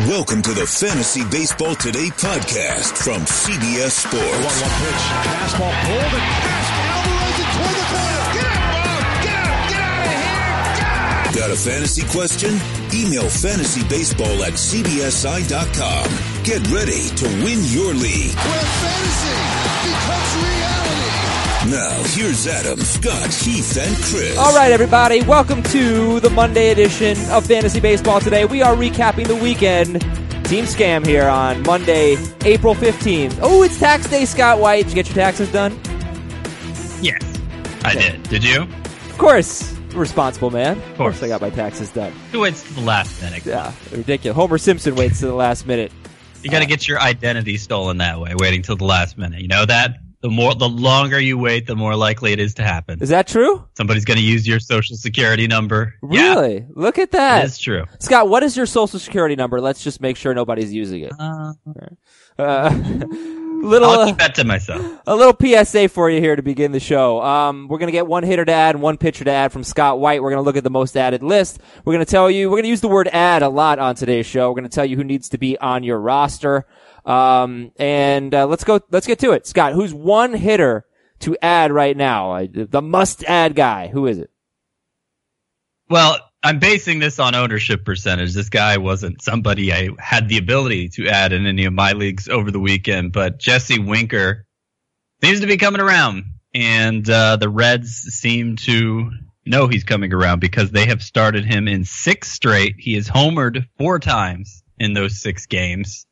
Welcome to the Fantasy Baseball Today podcast from CBS Sports. 1-1 pitch. Fastball pulled and passed. Alvarez it toward the corner. Get up, Bob! Get up! Get out of here! Got a fantasy question? Email fantasybaseball@cbsi.com. Get ready to win your league. Where fantasy becomes reality. Now, here's Adam, Scott, Heath, and Chris. All right, everybody. Welcome to the Monday edition of Fantasy Baseball Today. We are recapping the weekend. Team Scam here on Monday, April 15th. Oh, it's tax day, Scott White. Did you get your taxes done? Yes, I did. Did you? Of course. Responsible man. Of course I got my taxes done. Who waits to the last minute? Yeah, ridiculous. Homer Simpson waits to the last minute. You got to get your identity stolen that way, waiting till the last minute. You know that? The longer you wait, the more likely it is to happen. Is that true? Somebody's going to use your social security number. Really? Yeah. Look at that. It's true. Scott, what is your social security number? Let's just make sure nobody's using it. I'll keep that to myself. A little PSA for you here to begin the show. We're going to get one hitter to add and one pitcher to add from Scott White. We're going to look at the most added list. We're going to use the word add a lot on today's show. We're going to tell you who needs to be on your roster. Let's get to it. Scott, who's one hitter to add right now? The must add guy. Who is it? Well, I'm basing this on ownership percentage. This guy wasn't somebody I had the ability to add in any of my leagues over the weekend, but Jesse Winker seems to be coming around, and the Reds seem to know he's coming around because they have started him in 6 straight. He has homered 4 times in those 6 games.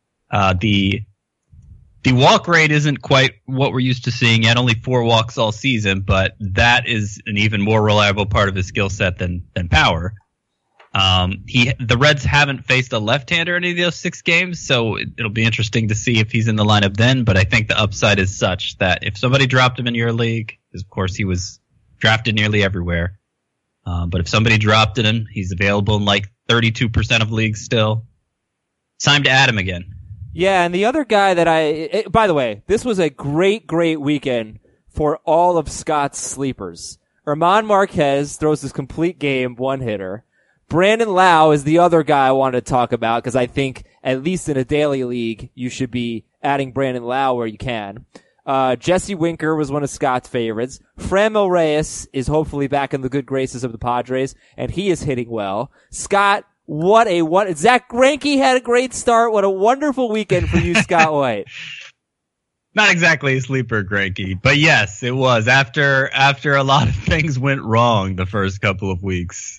The walk rate isn't quite what we're used to seeing yet, only 4 walks all season, but that is an even more reliable part of his skill set than power. The Reds haven't faced a left-hander in any of those 6 games, so it'll be interesting to see if he's in the lineup then, but I think the upside is such that if somebody dropped him in your league, because of course he was drafted nearly everywhere, but if somebody dropped him, he's available in like 32% of leagues still. It's time to add him again. Yeah, and the other guy that by the way, this was a great weekend for all of Scott's sleepers. German Marquez throws his complete game, 1-hitter. Brandon Lau is the other guy I wanted to talk about because I think at least in a daily league, you should be adding Brandon Lau where you can. Jesse Winker was one of Scott's favorites. Franmil Reyes is hopefully back in the good graces of the Padres, and he is hitting well. Scott, Zach Greinke had a great start. What a wonderful weekend for you, Scott White. Not exactly a sleeper, Greinke, but yes, it was after a lot of things went wrong the first couple of weeks.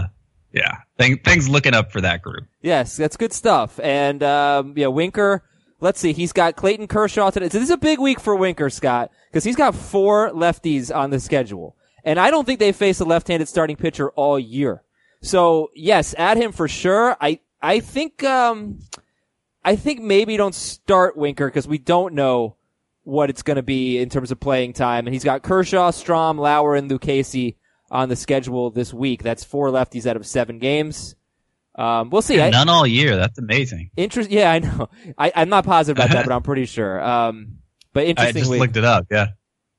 Things looking up for that group. Yes, that's good stuff. And Winker, let's see, he's got Clayton Kershaw today. So this is a big week for Winker, Scott, because he's got 4 lefties on the schedule. And I don't think they faced a left-handed starting pitcher all year. So yes, add him for sure. I think maybe don't start Winker because we don't know what it's going to be in terms of playing time. And he's got Kershaw, Strahm, Lauer, and Lucchesi on the schedule this week. That's 4 lefties out of 7 games. We'll see. None all year. That's amazing. Yeah, I know. I'm not positive about that, but I'm pretty sure. But interestingly, I just looked it up. Yeah.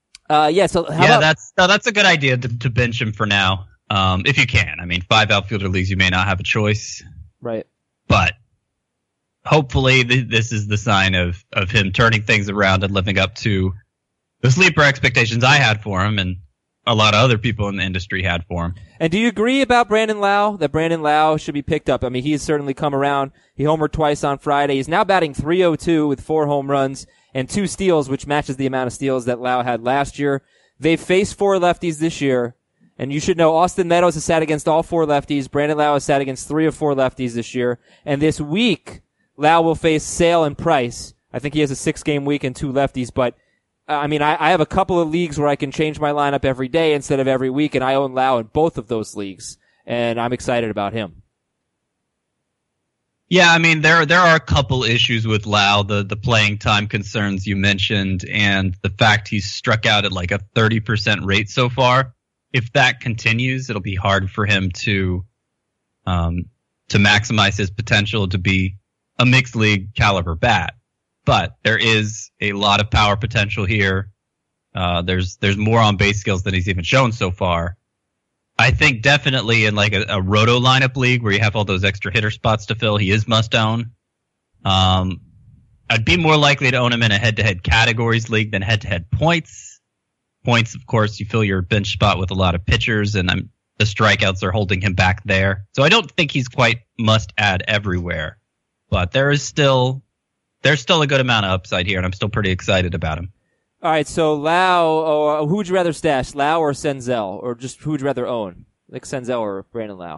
That's a good idea to bench him for now. If you can. I mean, 5 outfielder leagues, you may not have a choice. Right. But hopefully this is the sign of him turning things around and living up to the sleeper expectations I had for him and a lot of other people in the industry had for him. And do you agree about Brandon Lau, that Brandon Lau should be picked up? I mean, he's certainly come around. He homered twice on Friday. He's now batting .302 with 4 home runs and 2 steals, which matches the amount of steals that Lau had last year. They've faced 4 lefties this year. And you should know Austin Meadows has sat against all 4 lefties. Brandon Lau has sat against 3 of 4 lefties this year. And this week, Lau will face Sale and Price. I think he has a 6-game week and 2 lefties. But, I have a couple of leagues where I can change my lineup every day instead of every week. And I own Lau in both of those leagues. And I'm excited about him. Yeah, there are a couple issues with Lau, the playing time concerns you mentioned, and the fact he's struck out at like a 30% rate so far. If that continues, it'll be hard for him to maximize his potential to be a mixed league caliber bat. But there is a lot of power potential here. There's more on base skills than he's even shown so far. I think definitely in like a roto lineup league where you have all those extra hitter spots to fill, he is must own. I'd be more likely to own him in a head-to-head categories league than head-to-head points. Points, of course, you fill your bench spot with a lot of pitchers, and the strikeouts are holding him back there. So I don't think he's quite must-add everywhere. But there's still a good amount of upside here, and I'm still pretty excited about him. All right, so Lau, who would you rather stash, Lau or Senzel? Or just who would you rather own? Like Senzel or Brandon Lau?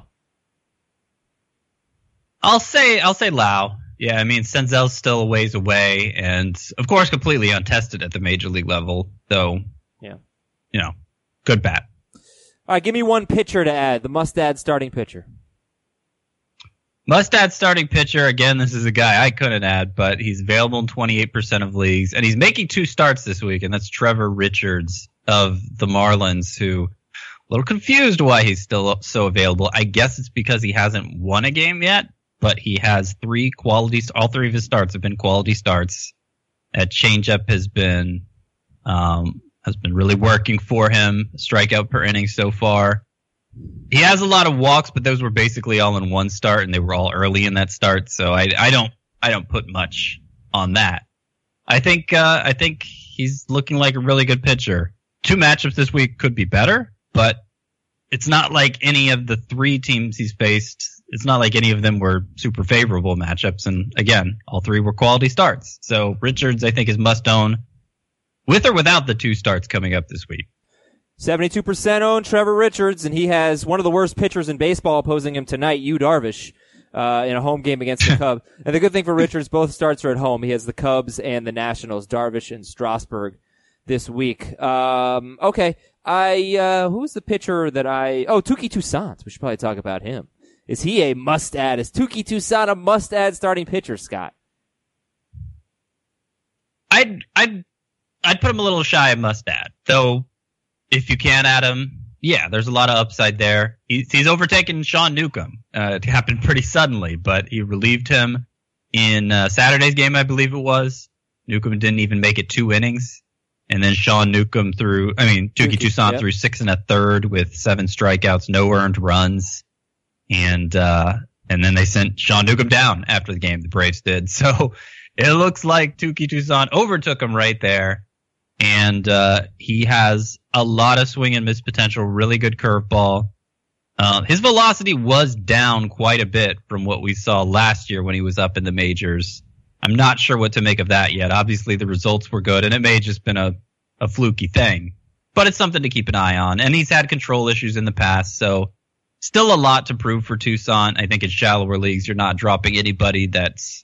I'll say Lau. Yeah, I mean, Senzel's still a ways away, and of course completely untested at the major league level, though, good bat. All right, give me one pitcher to add, the must-add starting pitcher. Must-add starting pitcher, again, this is a guy I couldn't add, but he's available in 28% of leagues, and he's making 2 starts this week, and that's Trevor Richards of the Marlins, who, a little confused why he's still so available. I guess it's because he hasn't won a game yet. But he has all 3 of his starts have been quality starts. That changeup has been really working for him. Strikeout per inning so far. He has a lot of walks, but those were basically all in one start, and they were all early in that start. So I don't put much on that. I think he's looking like a really good pitcher. 2 matchups this week could be better, but it's not like any of the 3 teams he's faced. It's not like any of them were super favorable matchups. And again, all 3 were quality starts. So Richards, I think, is must own with or without the 2 starts coming up this week. 72% own Trevor Richards, and he has one of the worst pitchers in baseball opposing him tonight, Yu Darvish, in a home game against the Cubs. And the good thing for Richards, both starts are at home. He has the Cubs and the Nationals, Darvish and Strasburg this week. Okay. Who's the pitcher that Touki Toussaint. We should probably talk about him. Is he a must-add? Is Touki Toussaint a must-add starting pitcher, Scott? I'd put him a little shy of must-add. Though, if you can add him, yeah, there's a lot of upside there. He's overtaken Sean Newcomb. It happened pretty suddenly, but he relieved him in Saturday's game, I believe it was. Newcomb didn't even make it 2 innings. And then Touki Toussaint threw 6 1/3 with 7 strikeouts, no earned runs. And then they sent Sean Newcomb down after the game, the Braves did. So it looks like Touki Toussaint overtook him right there. And he has a lot of swing and miss potential, really good curveball. His velocity was down quite a bit from what we saw last year when he was up in the majors. I'm not sure what to make of that yet. Obviously, the results were good, and it may have just been a fluky thing. But it's something to keep an eye on. And he's had control issues in the past, so still a lot to prove for Toussaint. I think in shallower leagues, you're not dropping anybody that's,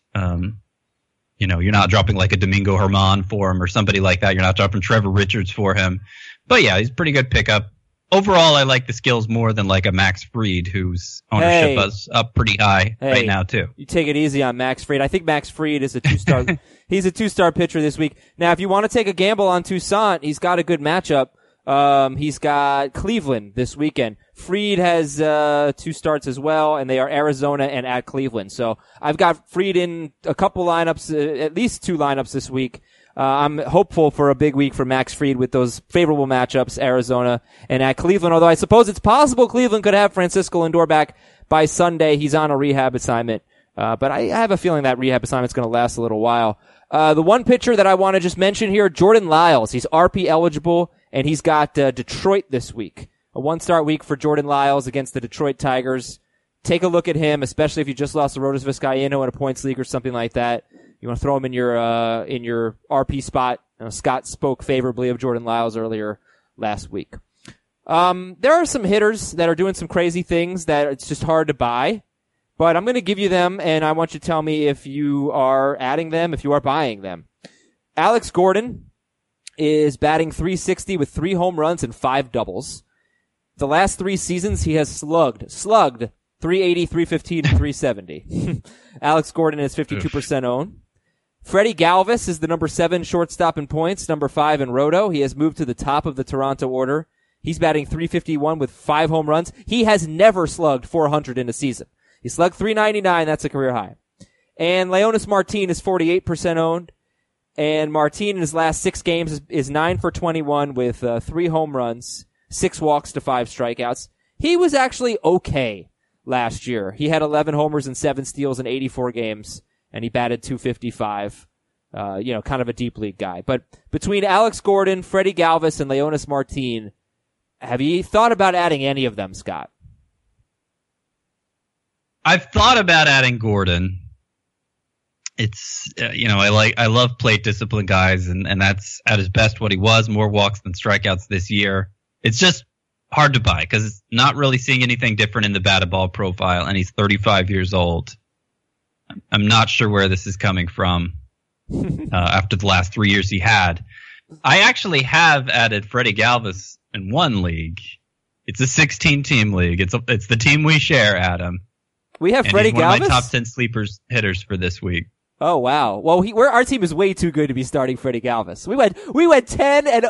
you're not dropping like a Domingo Germán for him or somebody like that. You're not dropping Trevor Richards for him. But yeah, he's a pretty good pickup. Overall, I like the skills more than like a Max Fried, whose ownership is up pretty high right now too. You take it easy on Max Fried. I think Max Fried is a 2-star. He's a 2-star pitcher this week. Now, if you want to take a gamble on Toussaint, he's got a good matchup. He's got Cleveland this weekend. Fried has 2 starts as well, and they are Arizona and at Cleveland. So I've got Fried in a couple lineups, at least 2 lineups this week. I'm hopeful for a big week for Max Fried with those favorable matchups, Arizona and at Cleveland, although I suppose it's possible Cleveland could have Francisco Lindor back by Sunday. He's on a rehab assignment. But I have a feeling that rehab assignment's going to last a little while. The one pitcher that I want to just mention here, Jordan Lyles. He's RP eligible, and he's got Detroit this week. A 1-start week for Jordan Lyles against the Detroit Tigers. Take a look at him, especially if you just lost to Rodas Vizcaíno in a points league or something like that. You want to throw him in your RP spot. Scott spoke favorably of Jordan Lyles earlier last week. There are some hitters that are doing some crazy things that it's just hard to buy, but I'm going to give you them, and I want you to tell me if you are adding them, if you are buying them. Alex Gordon is batting .360 with 3 home runs and 5 doubles. The last 3 seasons, he has slugged .380, .315, and .370. Alex Gordon is 52% owned. Freddie Galvis is the number 7 shortstop in points, number 5 in Roto. He has moved to the top of the Toronto order. He's batting .351 with 5 home runs. He has never slugged .400 in a season. He slugged .399. That's a career high. And Leonys Martin is 48% owned. And Martin in his last 6 games is 9 for 21 with 3 home runs, 6 walks to 5 strikeouts. he was actually okay last year. He had 11 homers and 7 steals in 84 games, and he batted .255. Kind of a deep league guy. But between Alex Gordon, Freddie Galvis, and Leonys Martin, have you thought about adding any of them, Scott? I've thought about adding Gordon. It's, I love plate discipline guys, and that's at his best what he was, more walks than strikeouts this year. It's just hard to buy because it's not really seeing anything different in the batted ball profile, and he's 35 years old. I'm not sure where this is coming from after the last 3 years he had. I actually have added Freddie Galvis in one league. It's a 16-team league. It's the team we share, Adam. We have Freddie Galvis? He's one of my top 10 sleepers hitters for this week. Oh wow! Well, our team is way too good to be starting Freddie Galvis. We went 10-0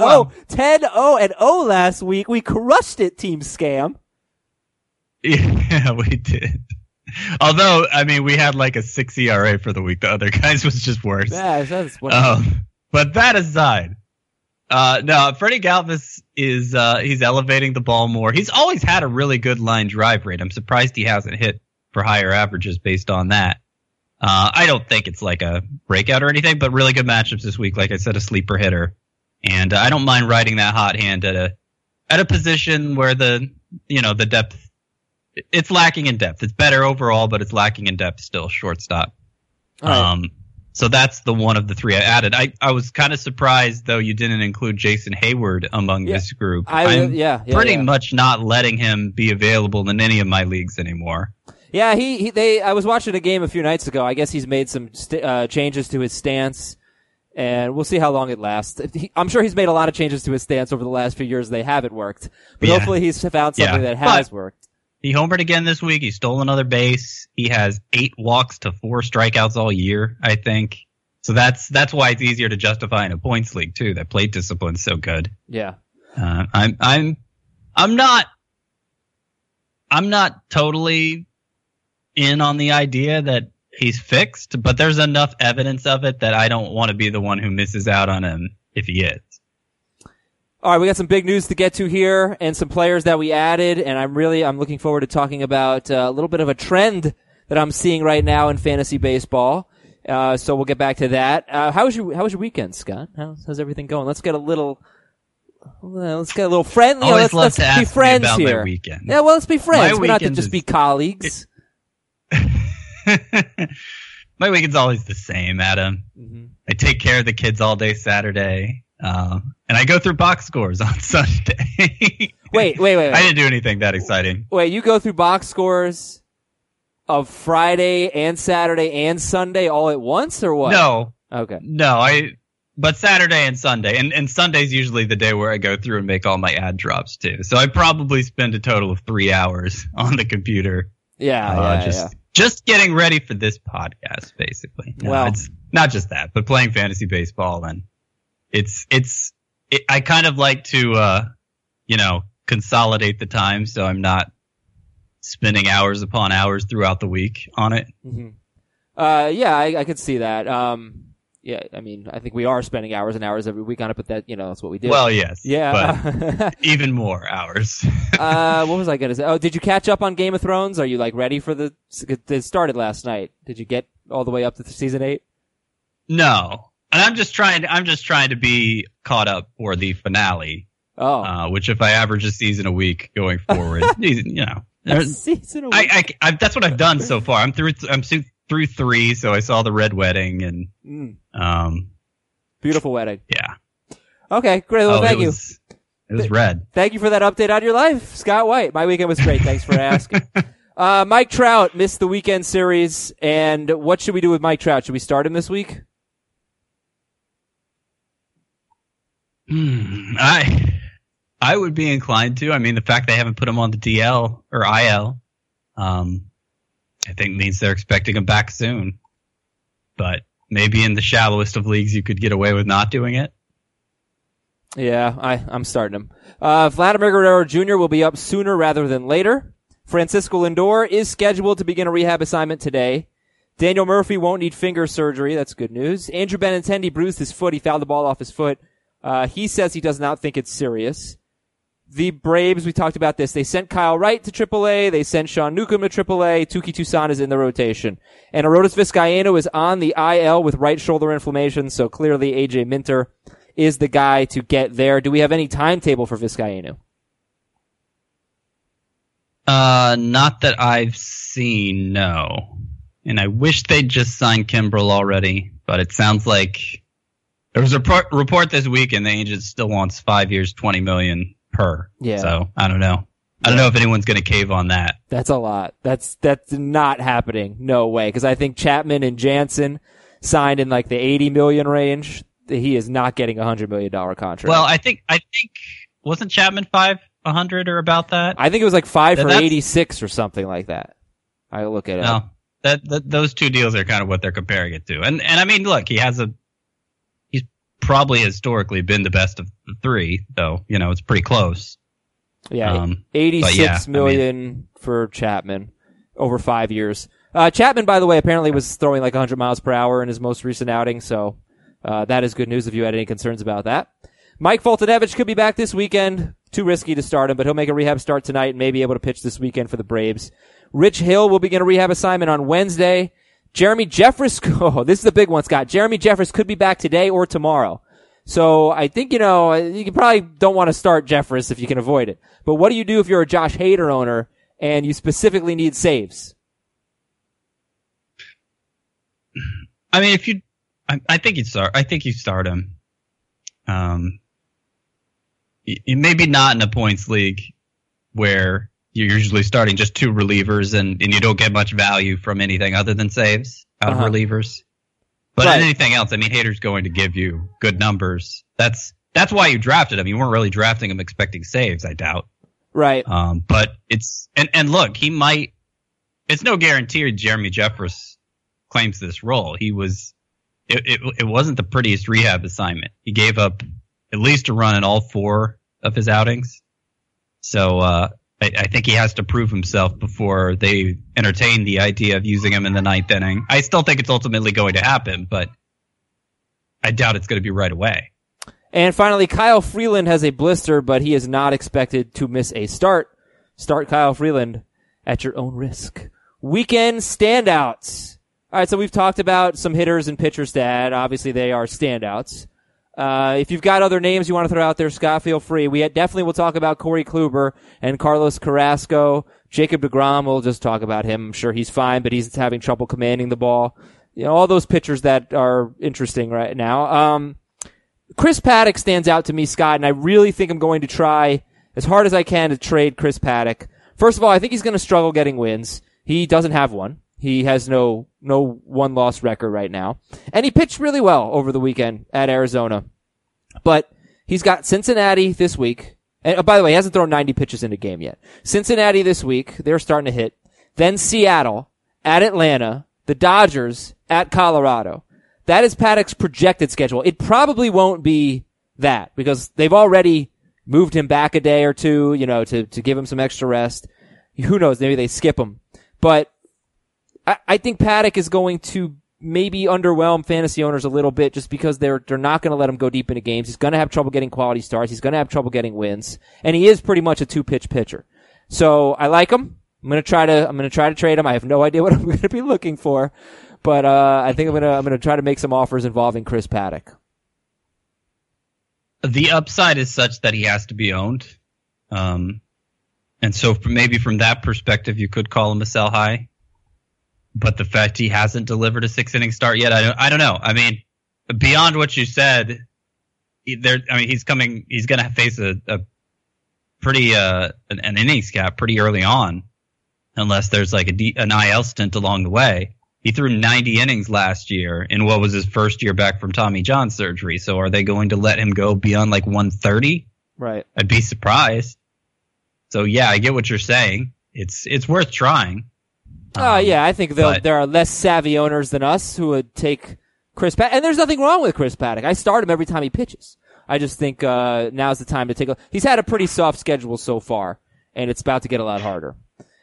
last week. We crushed it, Team Scam. Yeah, we did. Although, we had like a 6 ERA for the week. The other guys was just worse. Yeah, that's what. But that aside, no, Freddie Galvis is he's elevating the ball more. He's always had a really good line drive rate. I'm surprised he hasn't hit for higher averages based on that. I don't think it's like a breakout or anything, but really good matchups this week. Like I said, a sleeper hitter, and I don't mind riding that hot hand at a position where the depth, it's lacking in depth. It's better overall, but it's lacking in depth still. Shortstop. Right. So that's the one of the three I added. I was kind of surprised though you didn't include Jason Hayward among this group. I'm pretty much not letting him be available in any of my leagues anymore. Yeah, I was watching a game a few nights ago. I guess he's made some changes to his stance, and we'll see how long it lasts. I'm sure he's made a lot of changes to his stance over the last few years. They haven't worked, but hopefully he's found something that has worked. He homered again this week. He stole another base. He has 8 walks to 4 strikeouts all year, I think. So that's why it's easier to justify in a points league too. That plate discipline's so good. Yeah. I'm not totally in on the idea that he's fixed, but there's enough evidence of it that I don't want to be the one who misses out on him if he is. All right, we got some big news to get to here and some players that we added, and I'm looking forward to talking about a little bit of a trend that I'm seeing right now in fantasy baseball. So we'll get back to that. How was your weekend, Scott? How's everything going? Let's get a little friendly. Always love let's to ask be friends me about here. My weekend. Yeah, well, let's be friends. We're not to weekend just be colleagues. My weekend's always the same, Adam. Mm-hmm. I take care of the kids all day Saturday, and I go through box scores on Sunday. Wait. I didn't do anything that exciting. Wait, you go through box scores of Friday and Saturday and Sunday all at once, or what? No. Okay. No, but Saturday and Sunday, and Sunday's usually the day where I go through and make all my ad drops too. So I probably spend a total of 3 hours on the computer. Just getting ready for this podcast, basically. No, well, it's not just that, but playing fantasy baseball, and I kind of like to, consolidate the time so I'm not spending hours upon hours throughout the week on it. Mm-hmm. I could see that. I think we are spending hours and hours every week on it, but that's what we do. Well, yes. Yeah. But even more hours. What was I going to say? Oh, did you catch up on Game of Thrones? Are you ready for it started last night. Did you get all the way up to season 8? No. And I'm just trying to be caught up for the finale. Oh. Which if I average a season a week going forward, a season a week. That's what I've done so far. I'm through 3, so I saw the red wedding and beautiful wedding. Yeah. Okay, great. Well, thank you. It was red. Thank you for that update on your life, Scott White. My weekend was great. Thanks for asking. Mike Trout missed the weekend series, and what should we do with Mike Trout? Should we start him this week? I would be inclined to. I mean, the fact they haven't put him on the DL or IL, I think means they're expecting him back soon. But maybe in the shallowest of leagues, you could get away with not doing it. Yeah, I'm starting him. Vladimir Guerrero Jr. will be up sooner rather than later. Francisco Lindor is scheduled to begin a rehab assignment today. Daniel Murphy won't need finger surgery. That's good news. Andrew Benintendi bruised his foot. He fouled the ball off his foot. He says he does not think it's serious. the Braves, we talked about this. They sent Kyle Wright to AAA. They sent Sean Newcomb to AAA. Tuki Toussaint is in the rotation. And Arodys Vizcaino is on the IL with right shoulder inflammation, so clearly AJ Minter is the guy to get there. Do we have any timetable for Vizcaino? Not that I've seen, no. And I wish they'd just signed Kimbrel already, but it sounds like there was a report this week and the Angels still wants 5 years, $20 million per. Yeah. So I don't know. I don't know if anyone's going to cave on that. That's a lot. That's not happening. No way. Because I think Chapman and Jansen signed in like the 80 million range. He is not getting a $100 million contract. Well, I think wasn't Chapman 500 or about that? I think it was like 5 for 86 or something like that. I look at it. No, those two deals are kind of what they're comparing it to. And I mean, look, he's probably historically been the best of the three, though. You know, it's pretty close. Yeah, 86 million for Chapman over 5 years. Chapman, by the way, apparently was throwing like 100 miles per hour in his most recent outing, so that is good news if you had any concerns about that. Mike Foltynewicz could be back this weekend. Too risky to start him, but he'll make a rehab start tonight and may be able to pitch this weekend for the Braves. Rich Hill will begin a rehab assignment on Wednesday. Jeremy Jeffress, this is the big one, Scott. Jeremy Jeffress could be back today or tomorrow. So I think, you probably don't want to start Jeffress if you can avoid it. But what do you do if you're a Josh Hader owner and you specifically need saves? I mean, I think you start him. Maybe not in a points league where you're usually starting just two relievers and you don't get much value from anything other than saves out of relievers. But in anything else, I mean, Hader's going to give you good numbers. That's why you drafted him. You weren't really drafting him expecting saves, I doubt. Right. But it's and look, he might. It's no guarantee Jeremy Jeffress claims this role. It wasn't the prettiest rehab assignment. He gave up at least a run in all 4 of his outings. So I think he has to prove himself before they entertain the idea of using him in the 9th inning. I still think it's ultimately going to happen, but I doubt it's going to be right away. And finally, Kyle Freeland has a blister, but he is not expected to miss a start. Start Kyle Freeland at your own risk. Weekend standouts. All right, so we've talked about some hitters and pitchers to add. Obviously, they are standouts. If you've got other names you want to throw out there, Scott, feel free. We definitely will talk about Corey Kluber and Carlos Carrasco. Jacob deGrom, we'll just talk about him. I'm sure he's fine, but he's having trouble commanding the ball. You know, all those pitchers that are interesting right now. Chris Paddack stands out to me, Scott, and I really think I'm going to try as hard as I can to trade Chris Paddack. First of all, I think he's going to struggle getting wins. He doesn't have one. He has no one-loss record right now. And he pitched really well over the weekend at Arizona. But he's got Cincinnati this week. And by the way, he hasn't thrown 90 pitches in a game yet. Cincinnati this week, they're starting to hit. Then Seattle, at Atlanta, the Dodgers, at Colorado. That is Paddack's projected schedule. It probably won't be that because they've already moved him back a day or two, to give him some extra rest. Who knows? Maybe they skip him. But I think Paddack is going to maybe underwhelm fantasy owners a little bit just because they're not going to let him go deep into games. He's going to have trouble getting quality starts. He's going to have trouble getting wins. And he is pretty much a 2-pitch pitcher. So I like him. I'm going to try to trade him. I have no idea what I'm going to be looking for. But I think I'm going to try to make some offers involving Chris Paddack. The upside is such that he has to be owned. And so maybe from that perspective you could call him a sell high. But the fact he hasn't delivered a 6-inning start yet, I don't know. I mean, beyond what you said, he's going to face a pretty an innings cap pretty early on, unless there's like an IL stint along the way. He threw 90 innings last year in what was his first year back from Tommy John surgery. So are they going to let him go beyond like 130? Right. I'd be surprised. So yeah, I get what you're saying. It's worth trying. Yeah, I think there are less savvy owners than us who would take Chris Paddack. And there's nothing wrong with Chris Paddack. I start him every time he pitches. I just think now's the time to take a... He's had a pretty soft schedule so far, and it's about to get a lot harder.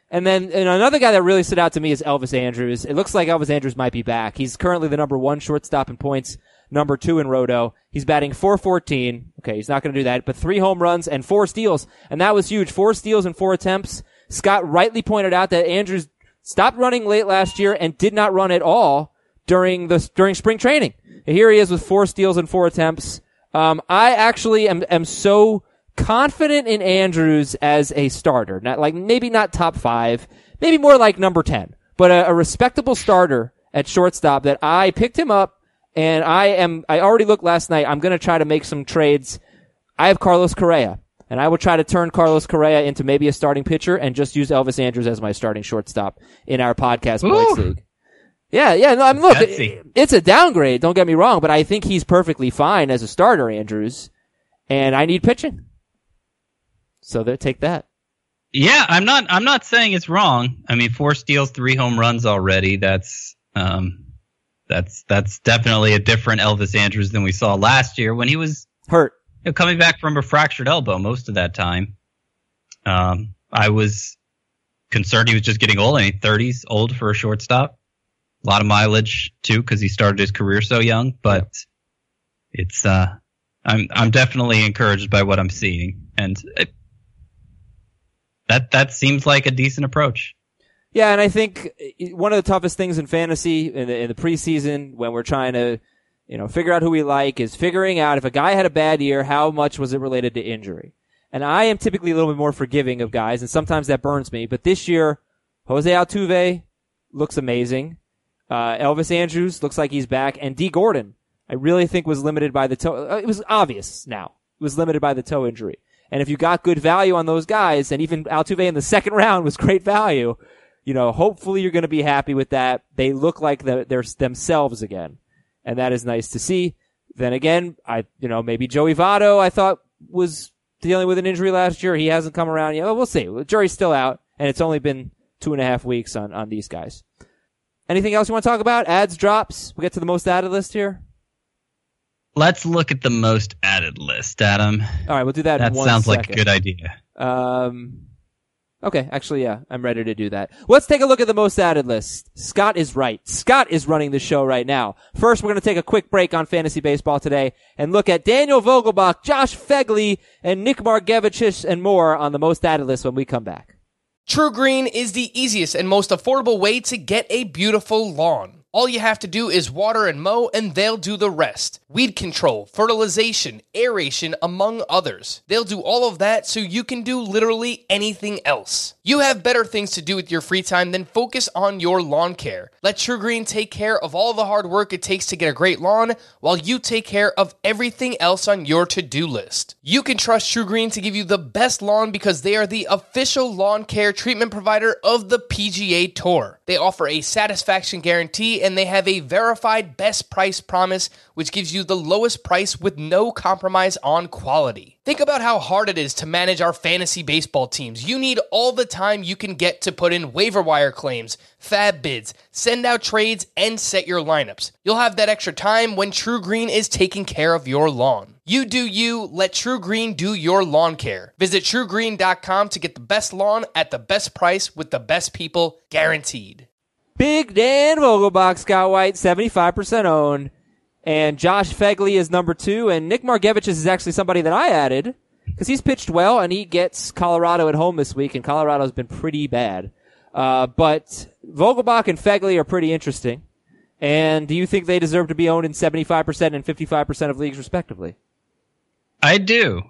And then another guy that really stood out to me is Elvis Andrus. It looks like Elvis Andrus might be back. He's currently the number 1 shortstop in points, number 2 in Roto. He's batting .414. Okay, he's not going to do that, but 3 home runs and 4 steals. And that was huge. 4 steals and 4 attempts. Scott rightly pointed out that Andrus stopped running late last year and did not run at all during spring training. And here he is with 4 steals and 4 attempts. I actually am so confident in Andrus as a starter. Maybe not top 5, maybe more like number 10, but a respectable starter at shortstop that I picked him up, and I already looked last night. I'm going to try to make some trades. I have Carlos Correa, and I will try to turn Carlos Correa into maybe a starting pitcher and just use Elvis Andrus as my starting shortstop in our podcast points league. Yeah. No, I mean, look, it's a downgrade. Don't get me wrong, but I think he's perfectly fine as a starter, Andrus, and I need pitching. So take that. Yeah, I'm not saying it's wrong. I mean, 4 steals, 3 home runs already. That's definitely a different Elvis Andrus than we saw last year when he was hurt, coming back from a fractured elbow most of that time. I was concerned he was just getting old. I mean, 30s, old for a shortstop. A lot of mileage too, because he started his career so young. But it's I'm definitely encouraged by what I'm seeing, and that seems like a decent approach. Yeah, and I think one of the toughest things in fantasy in the preseason when we're trying to, figure out who we like is figuring out if a guy had a bad year, how much was it related to injury. And I am typically a little bit more forgiving of guys, and sometimes that burns me. But this year, Jose Altuve looks amazing. Elvis Andrus looks like he's back, and D. Gordon, I really think was limited by the toe. It was obvious now. It was limited by the toe injury. And if you got good value on those guys, and even Altuve in the second round was great value, hopefully you're going to be happy with that. They look like they're themselves again. And that is nice to see. Then again, maybe Joey Votto, I thought was dealing with an injury last year. He hasn't come around yet. Well, we'll see. The jury's still out, and it's only been 2.5 weeks on these guys. Anything else you want to talk about? Ads, drops? We'll get to the most added list here. Let's look at the most added list, Adam. All right, we'll do that in 1 second. That sounds like a good idea. Okay, actually, yeah, I'm ready to do that. Let's take a look at the most added list. Scott is right. Scott is running the show right now. First, we're going to take a quick break on fantasy baseball today and look at Daniel Vogelbach, Josh Phegley, and Nick Margevicius and more on the most added list when we come back. True Green is the easiest and most affordable way to get a beautiful lawn. All you have to do is water and mow, and they'll do the rest. Weed control, fertilization, aeration, among others. They'll do all of that so you can do literally anything else. You have better things to do with your free time than focus on your lawn care. Let True Green take care of all the hard work it takes to get a great lawn, while you take care of everything else on your to-do list. You can trust True Green to give you the best lawn because they are the official lawn care treatment provider of the PGA Tour. They offer a satisfaction guarantee, and they have a verified best price promise, which gives you the lowest price with no compromise on quality. Think about how hard it is to manage our fantasy baseball teams. You need all the time you can get to put in waiver wire claims, fab bids, send out trades, and set your lineups. You'll have that extra time when True Green is taking care of your lawn. You do you, let True Green do your lawn care. Visit TrueGreen.com to get the best lawn at the best price with the best people, guaranteed. Big Dan Vogelbach, Scott White, 75% owned. And Josh Phegley is number 2. And Nick Margevicius is actually somebody that I added because he's pitched well, and he gets Colorado at home this week, and Colorado's been pretty bad. But Vogelbach and Phegley are pretty interesting. And do you think they deserve to be owned in 75% and 55% of leagues, respectively? I do.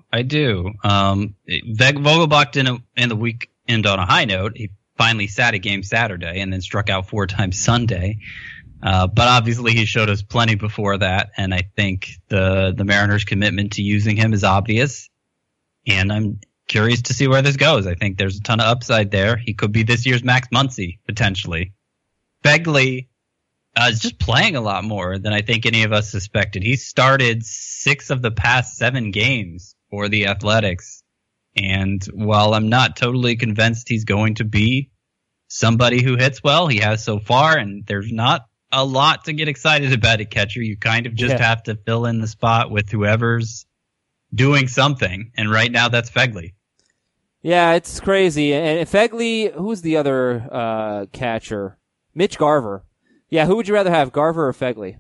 Vogelbach didn't end the weekend on a high note. He finally sat a game Saturday and then struck out 4 times Sunday. But obviously he showed us plenty before that, and I think the Mariners' commitment to using him is obvious. And I'm curious to see where this goes. I think there's a ton of upside there. He could be this year's Max Muncy, potentially. Phegley is just playing a lot more than I think any of us suspected. He started 6 of the past 7 games for the Athletics. And while I'm not totally convinced he's going to be somebody who hits well, he has so far, and there's not a lot to get excited about at catcher. You kind of just have to fill in the spot with whoever's doing something. And right now that's Phegley. Yeah, it's crazy. And Fegley, who's the other catcher? Mitch Garver. Yeah, who would you rather have, Garver or Fegley?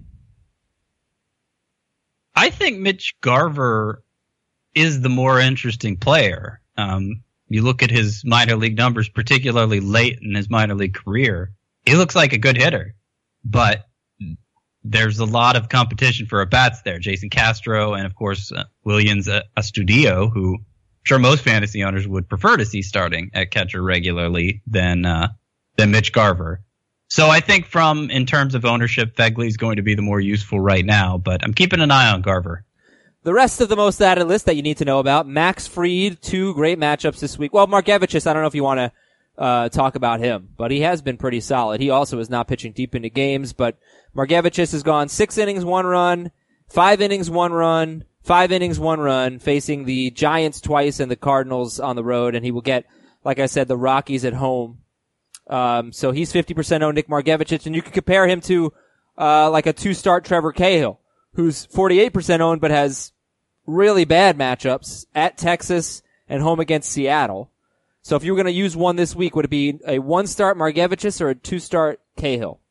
I think Mitch Garver is the more interesting player. You look at his minor league numbers, particularly late in his minor league career, he looks like a good hitter. But there's a lot of competition for at-bats there. Jason Castro and, of course, Williams Astudillo, who I'm sure most fantasy owners would prefer to see starting at catcher regularly than Mitch Garver. So I think in terms of ownership, Fegley is going to be the more useful right now, but I'm keeping an eye on Garver. The rest of the most added list that you need to know about, Max Fried, 2 great matchups this week. Well, Margevicius, I don't know if you want to talk about him, but he has been pretty solid. He also is not pitching deep into games, but Margevicius has gone 6 innings, 1 run, 5 innings, 1 run, 5 innings, 1 run, facing the Giants twice and the Cardinals on the road, and he will get, like I said, the Rockies at home. So he's 50% owned, Nick Margevicius, and you can compare him to, like a 2-start Trevor Cahill, who's 48% owned, but has really bad matchups at Texas and home against Seattle. So if you were going to use one this week, would it be a 1-start Margevicius or a 2-start Cahill?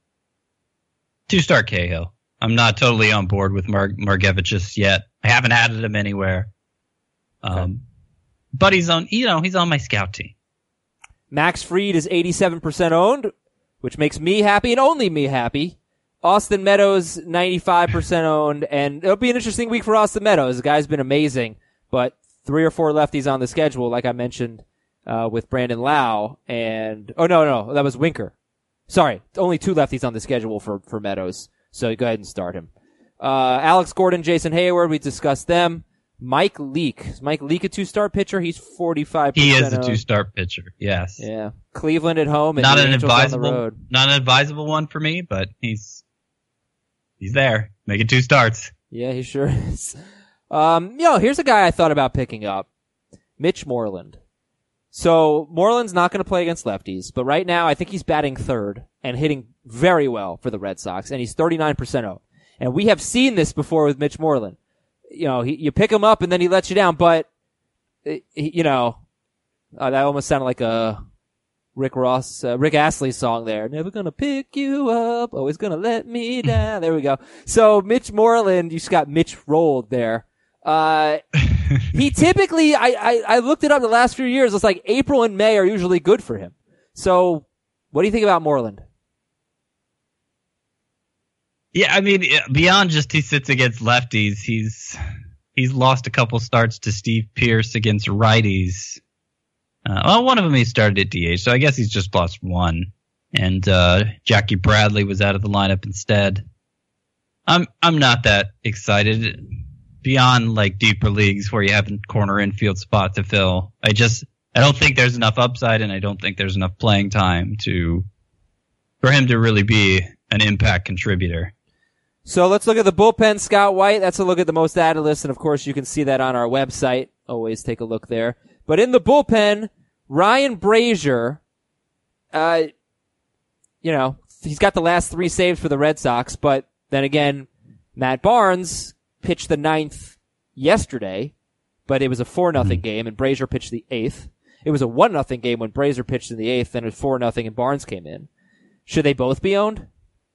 2-start Cahill. I'm not totally on board with Margevicius yet. I haven't added him anywhere. Okay. But he's on my scout team. Max Fried is 87% owned, which makes me happy and only me happy. Austin Meadows, 95% owned, and it'll be an interesting week for Austin Meadows. The guy's been amazing, but 3 or 4 lefties on the schedule, like I mentioned, with Brandon Lau, and, no, that was Winker. Sorry, only 2 lefties on the schedule for Meadows, so go ahead and start him. Alex Gordon, Jason Hayward, we discussed them. Mike Leake. Is Mike Leake a 2-start pitcher? He's 45%. He is a 2-start pitcher, yes. Yeah. Cleveland at home and not the an Angels advisable, on the road. Not an advisable one for me, but he's there. Making 2 starts. Yeah, he sure is. Here's a guy I thought about picking up. Mitch Moreland. So, Moreland's not going to play against lefties, but right now I think he's batting 3rd and hitting very well for the Red Sox, and he's 39% owned. And we have seen this before with Mitch Moreland. You pick him up and then he lets you down, but, that almost sounded like a Rick Astley song there. Never gonna pick you up, always gonna let me down. There we go. So Mitch Moreland, you just got Mitch rolled there. He typically, I looked it up the last few years, it's like April and May are usually good for him. So, what do you think about Moreland? Yeah, I mean, beyond just he sits against lefties, he's lost a couple starts to Steve Pearce against righties. One of them he started at DH, so I guess he's just lost 1. And Jackie Bradley was out of the lineup instead. I'm not that excited. Beyond like deeper leagues where you have a corner infield spot to fill, I don't think there's enough upside, and I don't think there's enough playing time for him to really be an impact contributor. So let's look at the bullpen, Scott White. That's a look at the most added list, and of course you can see that on our website. Always take a look there. But in the bullpen, Ryan Brazier, he's got the last 3 saves for the Red Sox, but then again, Matt Barnes pitched the 9th yesterday, but it was a 4-0 game, and Brazier pitched the 8th. It was a 1-0 game when Brazier pitched in the 8th, then it was 4-0 and Barnes came in. Should they both be owned?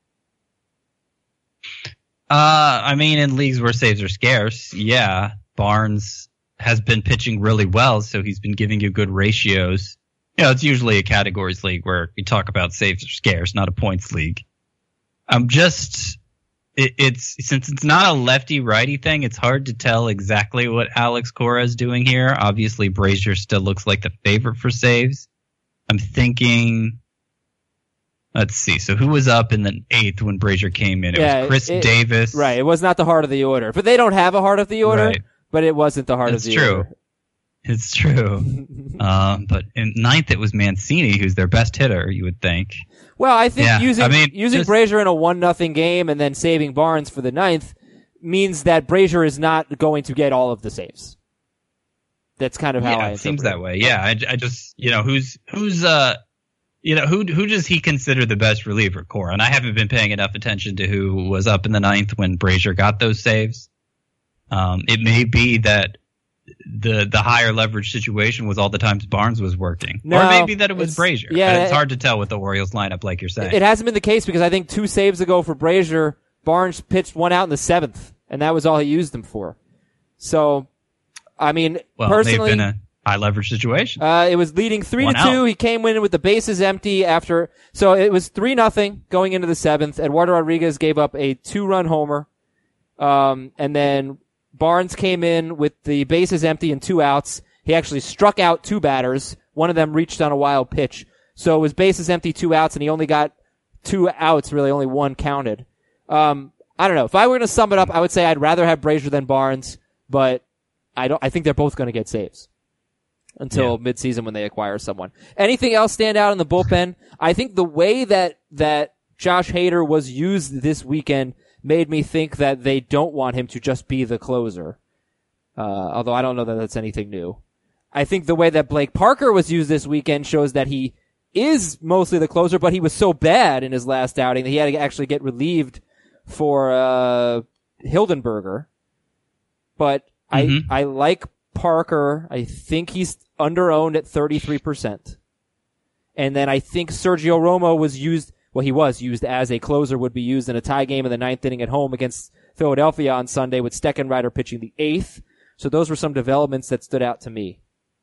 I mean, in leagues where saves are scarce, yeah. Barnes has been pitching really well, so he's been giving you good ratios. It's usually a categories league where we talk about saves are scarce, not a points league. Since it's not a lefty-righty thing, it's hard to tell exactly what Alex Cora is doing here. Obviously, Brazier still looks like the favorite for saves. I'm thinking... Let's see. So who was up in the 8th when Brazier came in? It was Chris Davis. Right. It was not the heart of the order. But they don't have a heart of the order, right. But it wasn't the heart of the order. It's true. But in 9th, it was Mancini, who's their best hitter, you would think. Well, I think using Brazier in a 1-0 game and then saving Barnes for the 9th means that Brazier is not going to get all of the saves. That's kind of how I interpret it. Seems that way. Yeah. I just, who does he consider the best reliever, Cora? And I haven't been paying enough attention to who was up in the 9th when Brazier got those saves. It may be that the higher leverage situation was all the times Barnes was working. No, or maybe that it was Brazier. Yeah, it's hard to tell with the Orioles lineup, like you're saying. It hasn't been the case because I think 2 saves ago for Brazier, Barnes pitched 1 out in the 7th, and that was all he used him for. So, I mean, personally, they've been a high leverage situation. It was leading 3-2. He came in with the bases empty after, so it was 3-0 going into the 7th. Eduardo Rodriguez gave up a 2-run homer. And then Barnes came in with the bases empty and 2 outs. He actually struck out 2 batters. One of them reached on a wild pitch. So it was bases empty, 2 outs, and he only got 2 outs, really only 1 counted. I don't know. If I were going to sum it up, I would say I'd rather have Brazier than Barnes, but I think they're both going to get saves until midseason when they acquire someone. Anything else stand out in the bullpen? I think the way that Josh Hader was used this weekend made me think that they don't want him to just be the closer. Although I don't know that that's anything new. I think the way that Blake Parker was used this weekend shows that he is mostly the closer, but he was so bad in his last outing that he had to actually get relieved for Hildenberger. But I like Parker. I think he's under-owned at 33%. And then I think Sergio Romo was used, well, he was used as a closer, would be used in a tie game in the 9th inning at home against Philadelphia on Sunday with Steckenrider pitching the 8th. So those were some developments that stood out to me.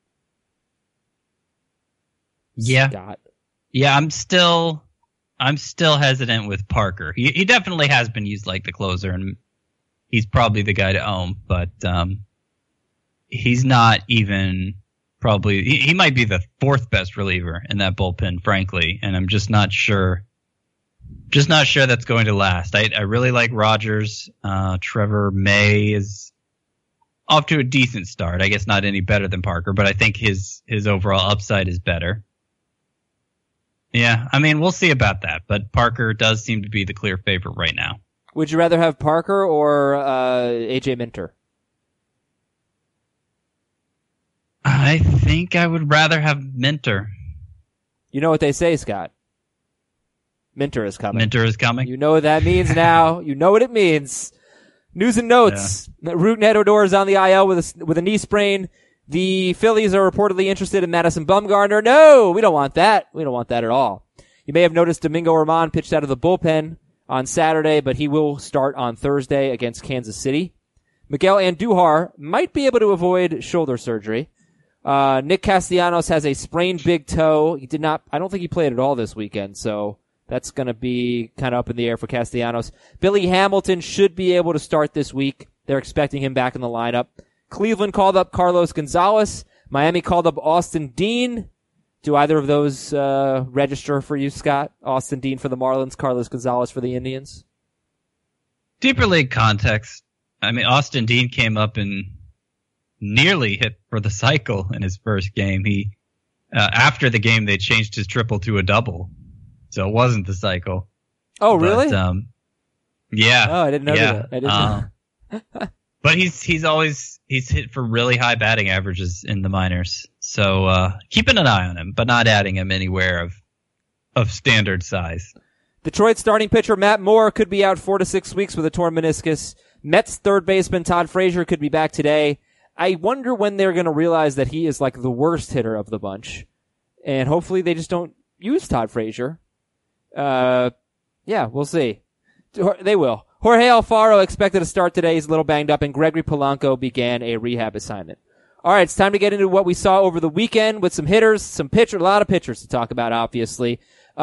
Yeah. Scott. Yeah, I'm still hesitant with Parker. He definitely has been used like the closer, and he's probably the guy to own, but he's not even probably, he might be the 4th best reliever in that bullpen, frankly, and I'm just not sure that's going to last. I really like Rogers. Trevor May is off to a decent start. I guess not any better than Parker, but I think his overall upside is better. Yeah, I mean, we'll see about that, but Parker does seem to be the clear favorite right now. Would you rather have Parker or AJ Minter? I think I would rather have Minter. You know what they say, Scott. Minter is coming. Minter is coming? You know what that means now. You know what it means. News and notes. Yeah. Rougned Odor is on the IL with a knee sprain. The Phillies are reportedly interested in Madison Bumgarner. No, we don't want that. We don't want that at all. You may have noticed Domingo Germán pitched out of the bullpen on Saturday, but he will start on Thursday against Kansas City. Miguel Andujar might be able to avoid shoulder surgery. Nick Castellanos has a sprained big toe. I don't think he played at all this weekend, so that's going to be kind of up in the air for Castellanos. Billy Hamilton should be able to start this week. They're expecting him back in the lineup. Cleveland called up Carlos Gonzalez. Miami called up Austin Dean. Do either of those register for you, Scott? Austin Dean for the Marlins, Carlos Gonzalez for the Indians? Deeper league context. I mean, Austin Dean came up and nearly hit for the cycle in his first game. He after the game, they changed his triple to a double, so it wasn't the cycle. Oh, really? Yeah. Oh, I didn't know that. I didn't know. But he's hit for really high batting averages in the minors. So keeping an eye on him, but not adding him anywhere of standard size. Detroit starting pitcher Matt Moore could be out 4 to 6 weeks with a torn meniscus. Mets third baseman Todd Frazier could be back today. I wonder when they're going to realize that he is like the worst hitter of the bunch. And hopefully they just don't use Todd Frazier. Yeah, we'll see. They will. Jorge Alfaro expected to start today. He's a little banged up, and Gregory Polanco began a rehab assignment. All right, it's time to get into what we saw over the weekend with some hitters, some pitchers, a lot of pitchers to talk about, obviously.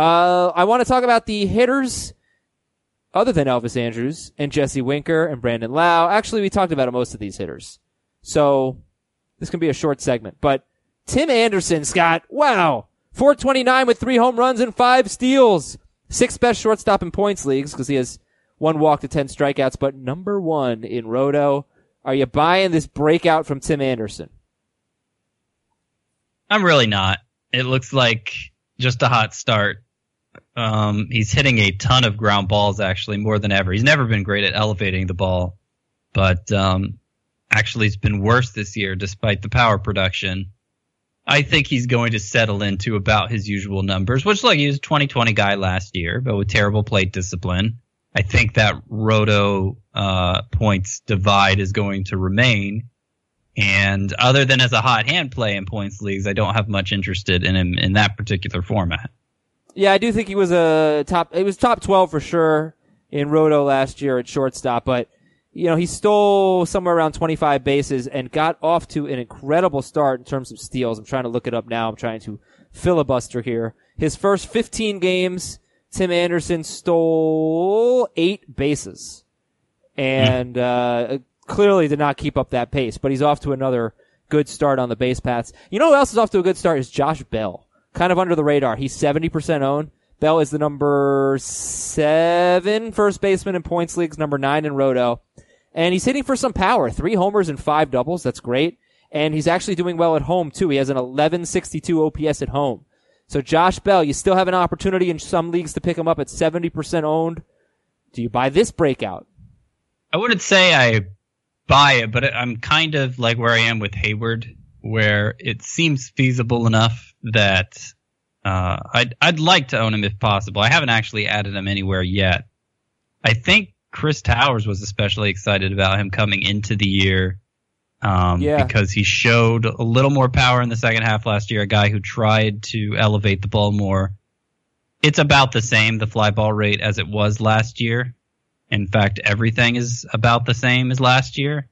I want to talk about the hitters other than Elvis Andrus and Jesse Winker and Brandon Lau. Actually, we talked about most of these hitters. So this can be a short segment. But Tim Anderson, Scott, wow. 429 with 3 home runs and 5 steals. 6th best shortstop in points leagues because he has 1 walk to 10 strikeouts, but number 1 in Roto. Are you buying this breakout from Tim Anderson? I'm really not. It looks like just a hot start. He's hitting a ton of ground balls, actually, more than ever. He's never been great at elevating the ball, but actually it's been worse this year despite the power production. I think he's going to settle into about his usual numbers, which, look, he was a 20-20 guy last year, but with terrible plate discipline. I think that Roto points divide is going to remain. And other than as a hot hand play in points leagues, I don't have much interested in him in that particular format. Yeah, I do think he was top 12 for sure in Roto last year at shortstop, but he stole somewhere around 25 bases and got off to an incredible start in terms of steals. I'm trying to look it up now. I'm trying to filibuster here. His first 15 games, Tim Anderson stole 8 bases and clearly did not keep up that pace, but he's off to another good start on the base paths. You know who else is off to a good start is Josh Bell. Kind of under the radar. He's 70% owned. Bell is the number 7 first baseman in points leagues, number 9 in Roto. And he's hitting for some power. 3 homers and 5 doubles. That's great. And he's actually doing well at home, too. He has an 1162 OPS at home. So Josh Bell, you still have an opportunity in some leagues to pick him up at 70% owned. Do you buy this breakout? I wouldn't say I buy it, but I'm kind of like where I am with Hayward, where it seems feasible enough that I'd like to own him if possible. I haven't actually added him anywhere yet. I think Chris Towers was especially excited about him coming into the year because he showed a little more power in the second half last year, a guy who tried to elevate the ball more. It's about the same, the fly ball rate, as it was last year. In fact, everything is about the same as last year.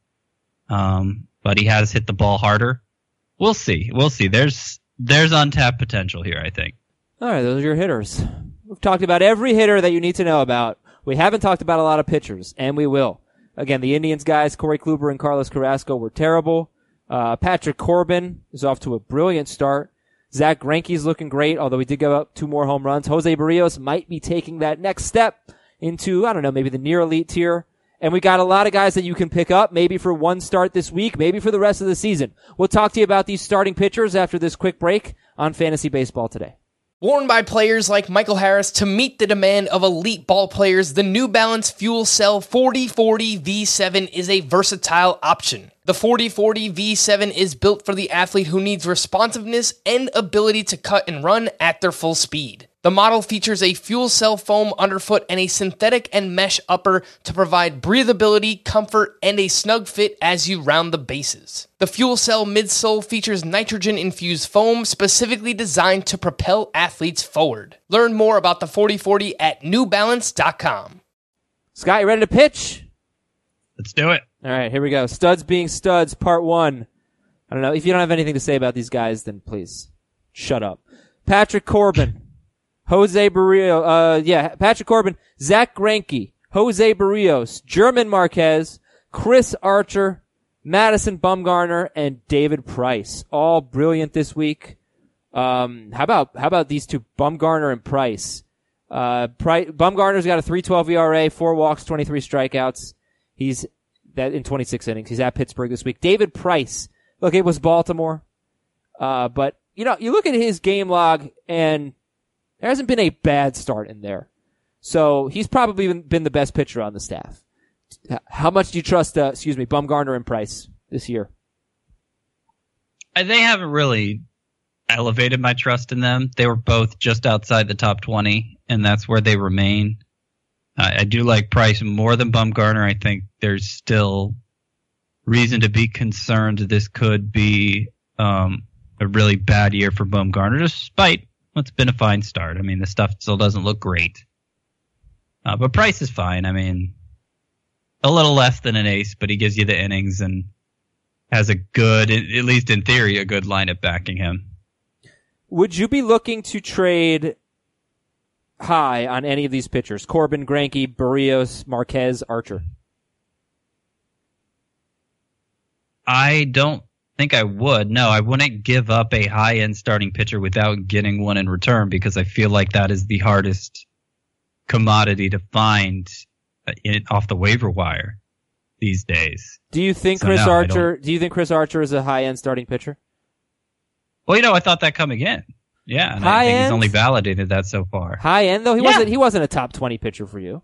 But he has hit the ball harder. We'll see. There's untapped potential here, I think. All right, those are your hitters. We've talked about every hitter that you need to know about. We haven't talked about a lot of pitchers, and we will. Again, the Indians guys, Corey Kluber and Carlos Carrasco, were terrible. Patrick Corbin is off to a brilliant start. Zach Greinke's looking great, although he did give up 2 more home runs. Jose Barrios might be taking that next step into, I don't know, maybe the near elite tier. And we got a lot of guys that you can pick up, maybe for one start this week, maybe for the rest of the season. We'll talk to you about these starting pitchers after this quick break on Fantasy Baseball Today. Worn by players like Michael Harris to meet the demand of elite ball players, the New Balance Fuel Cell 4040 V7 is a versatile option. The 4040 V7 is built for the athlete who needs responsiveness and ability to cut and run at their full speed. The model features a fuel cell foam underfoot and a synthetic and mesh upper to provide breathability, comfort, and a snug fit as you round the bases. The fuel cell midsole features nitrogen-infused foam specifically designed to propel athletes forward. Learn more about the 4040 at newbalance.com. Scott, you ready to pitch? Let's do it. All right, here we go. Studs being studs, part 1. I don't know. If you don't have anything to say about these guys, then please shut up. Patrick Corbin. Jose Barrios, Patrick Corbin, Zach Greinke, Jose Barrios, German Marquez, Chris Archer, Madison Bumgarner, and David Price. All brilliant this week. How about these two, Bumgarner and Price? Bumgarner's got a 3.12 ERA, 4 walks, 23 strikeouts. He's that in 26 innings. He's at Pittsburgh this week. David Price. Look, it was Baltimore. But you look at his game log and there hasn't been a bad start in there. So he's probably been the best pitcher on the staff. How much do you trust, Bumgarner and Price this year? They haven't really elevated my trust in them. They were both just outside the top 20, and that's where they remain. I do like Price more than Bumgarner. I think there's still reason to be concerned this could be a really bad year for Bumgarner, despite what's been a fine start. I mean, the stuff still doesn't look great. But Price is fine. I mean, a little less than an ace, but he gives you the innings and has a good, at least in theory, a good lineup backing him. Would you be looking to trade high on any of these pitchers? Corbin, Greinke, Barrios, Marquez, Archer? I don't think I would. No, I wouldn't give up a high-end starting pitcher without getting one in return because I feel like that is the hardest commodity to find off the waiver wire these days. Do you think Chris Archer is a high-end starting pitcher? Well, I thought that coming in. Yeah, and I think he's only validated that so far. High-end though? He wasn't a top 20 pitcher for you.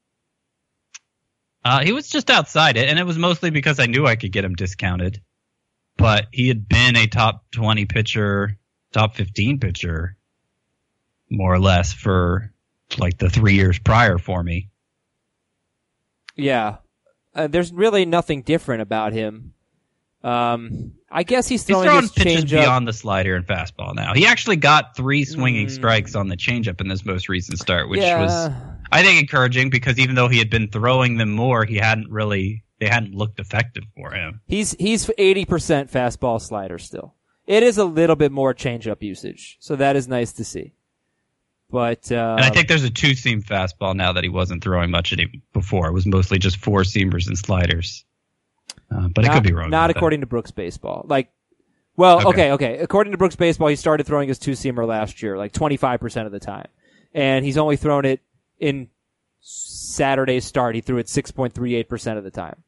He was just outside it, and it was mostly because I knew I could get him discounted. But he had been a top 20 pitcher, top 15 pitcher, more or less, for like the 3 years prior for me. Yeah. There's really nothing different about him. I guess he's He's throwing throwing his pitches changeup. beyond the slider and fastball now. He actually got 3 swinging strikes on the changeup in this most recent start, which was, I think, encouraging because even though he had been throwing them more, they hadn't looked effective for him. He's 80% fastball slider still. It is a little bit more changeup usage, so that is nice to see. But and I think there's a 2-seam fastball now that he wasn't throwing much before. It was mostly just 4-seamers and sliders. But I could be wrong. Not according to Brooks Baseball. Okay. According to Brooks Baseball, he started throwing his 2-seamer last year, 25% of the time. And he's only thrown it in Saturday's start. He threw it 6.38% of the time.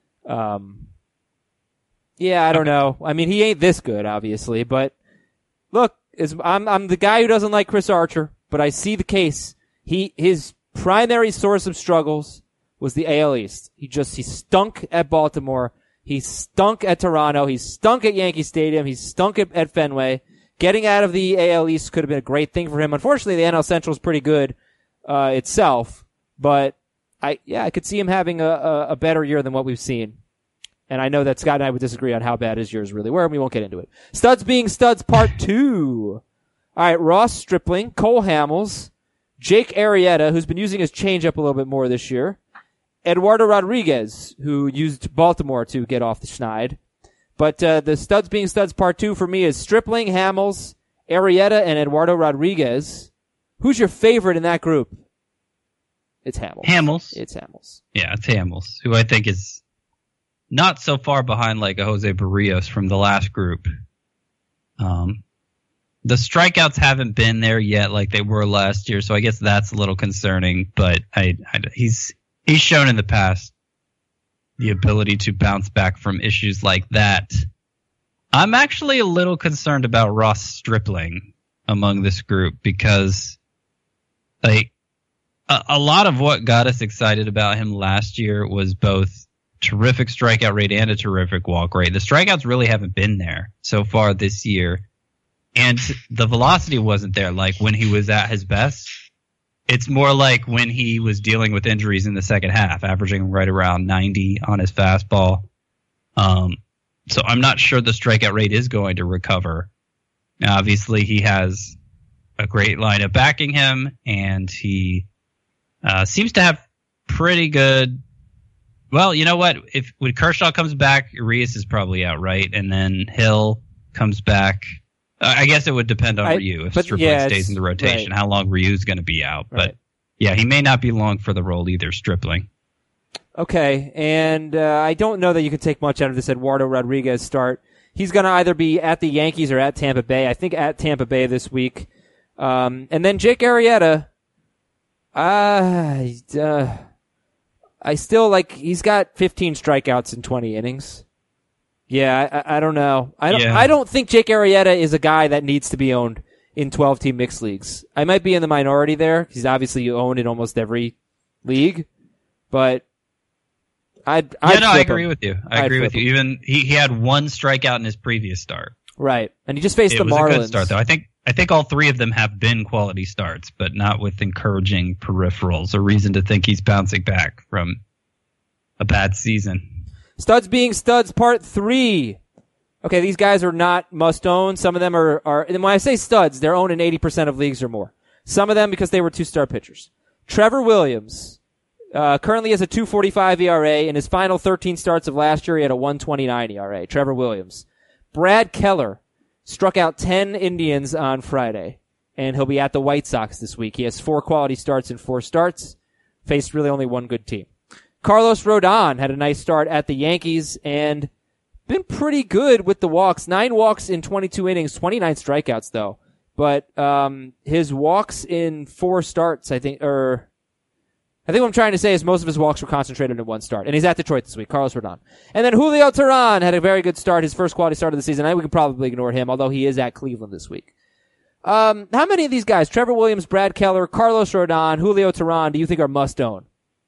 I don't know. I mean, he ain't this good, obviously, but look, I'm the guy who doesn't like Chris Archer, but I see the case. His primary source of struggles was the AL East. He stunk at Baltimore. He stunk at Toronto. He stunk at Yankee Stadium. He stunk at Fenway. Getting out of the AL East could have been a great thing for him. Unfortunately, the NL Central is pretty good, itself, but I could see him having a better year than what we've seen. And I know that Scott and I would disagree on how bad his years really were, and we won't get into it. Studs being studs, part 2. All right, Ross Stripling, Cole Hamels, Jake Arrieta, who's been using his changeup a little bit more this year, Eduardo Rodriguez, who used Baltimore to get off the schneid. But the studs being studs part 2 for me is Stripling, Hamels, Arrieta, and Eduardo Rodriguez. Who's your favorite in that group? It's Hamels. It's Hamels. Yeah, it's Hamels, who I think is not so far behind like a Jose Barrios from the last group. The strikeouts haven't been there yet like they were last year, so I guess that's a little concerning. But he's shown in the past the ability to bounce back from issues like that. I'm actually a little concerned about Ross Stripling among this group because a lot of what got us excited about him last year was both terrific strikeout rate and a terrific walk rate. The strikeouts really haven't been there so far this year. And the velocity wasn't there like when he was at his best. It's more like when he was dealing with injuries in the second half, averaging right around 90 on his fastball. So I'm not sure the strikeout rate is going to recover. Now, obviously, he has a great lineup backing him, and he seems to have pretty good. Well, you know what? When Kershaw comes back, Urias is probably out, right? And then Hill comes back. I guess it would depend on Ryu if Stripling stays in the rotation, how long Ryu's going to be out. Right. But yeah, he may not be long for the role either, Stripling. Okay, and I don't know that you can take much out of this Eduardo Rodriguez start. He's going to either be at the Yankees or at Tampa Bay. I think at Tampa Bay this week. And then Jake Arrieta, I still he's got 15 strikeouts in 20 innings. Yeah, I don't know. I don't think Jake Arrieta is a guy that needs to be owned in 12-team mixed leagues. I might be in the minority there. He's obviously owned in almost every league, but I agree with you. I agree with you. Even he had 1 strikeout in his previous start. Right, and he just faced the Marlins. It was a good start, though. I think all 3 of them have been quality starts, but not with encouraging peripherals. A reason to think he's bouncing back from a bad season. Studs being studs, part 3. Okay, these guys are not must own. Some of them are, and when I say studs, they're owned in 80% of leagues or more. Some of them because they were 2-star pitchers. Trevor Williams, currently has a 2.45 ERA. In his final 13 starts of last year, he had a 1.29 ERA. Trevor Williams. Brad Keller struck out 10 Indians on Friday, and he'll be at the White Sox this week. He has 4 quality starts in 4 starts, faced really only 1 good team. Carlos Rodon had a nice start at the Yankees and been pretty good with the walks. 9 walks in 22 innings, 29 strikeouts though. But his walks in 4 starts, I think what I'm trying to say is most of his walks were concentrated in 1 start. And he's at Detroit this week, Carlos Rodon. And then Julio Teheran had a very good start, his first quality start of the season. I think we could probably ignore him, although he is at Cleveland this week. How many of these guys, Trevor Williams, Brad Keller, Carlos Rodon, Julio Teheran, do you think are must own?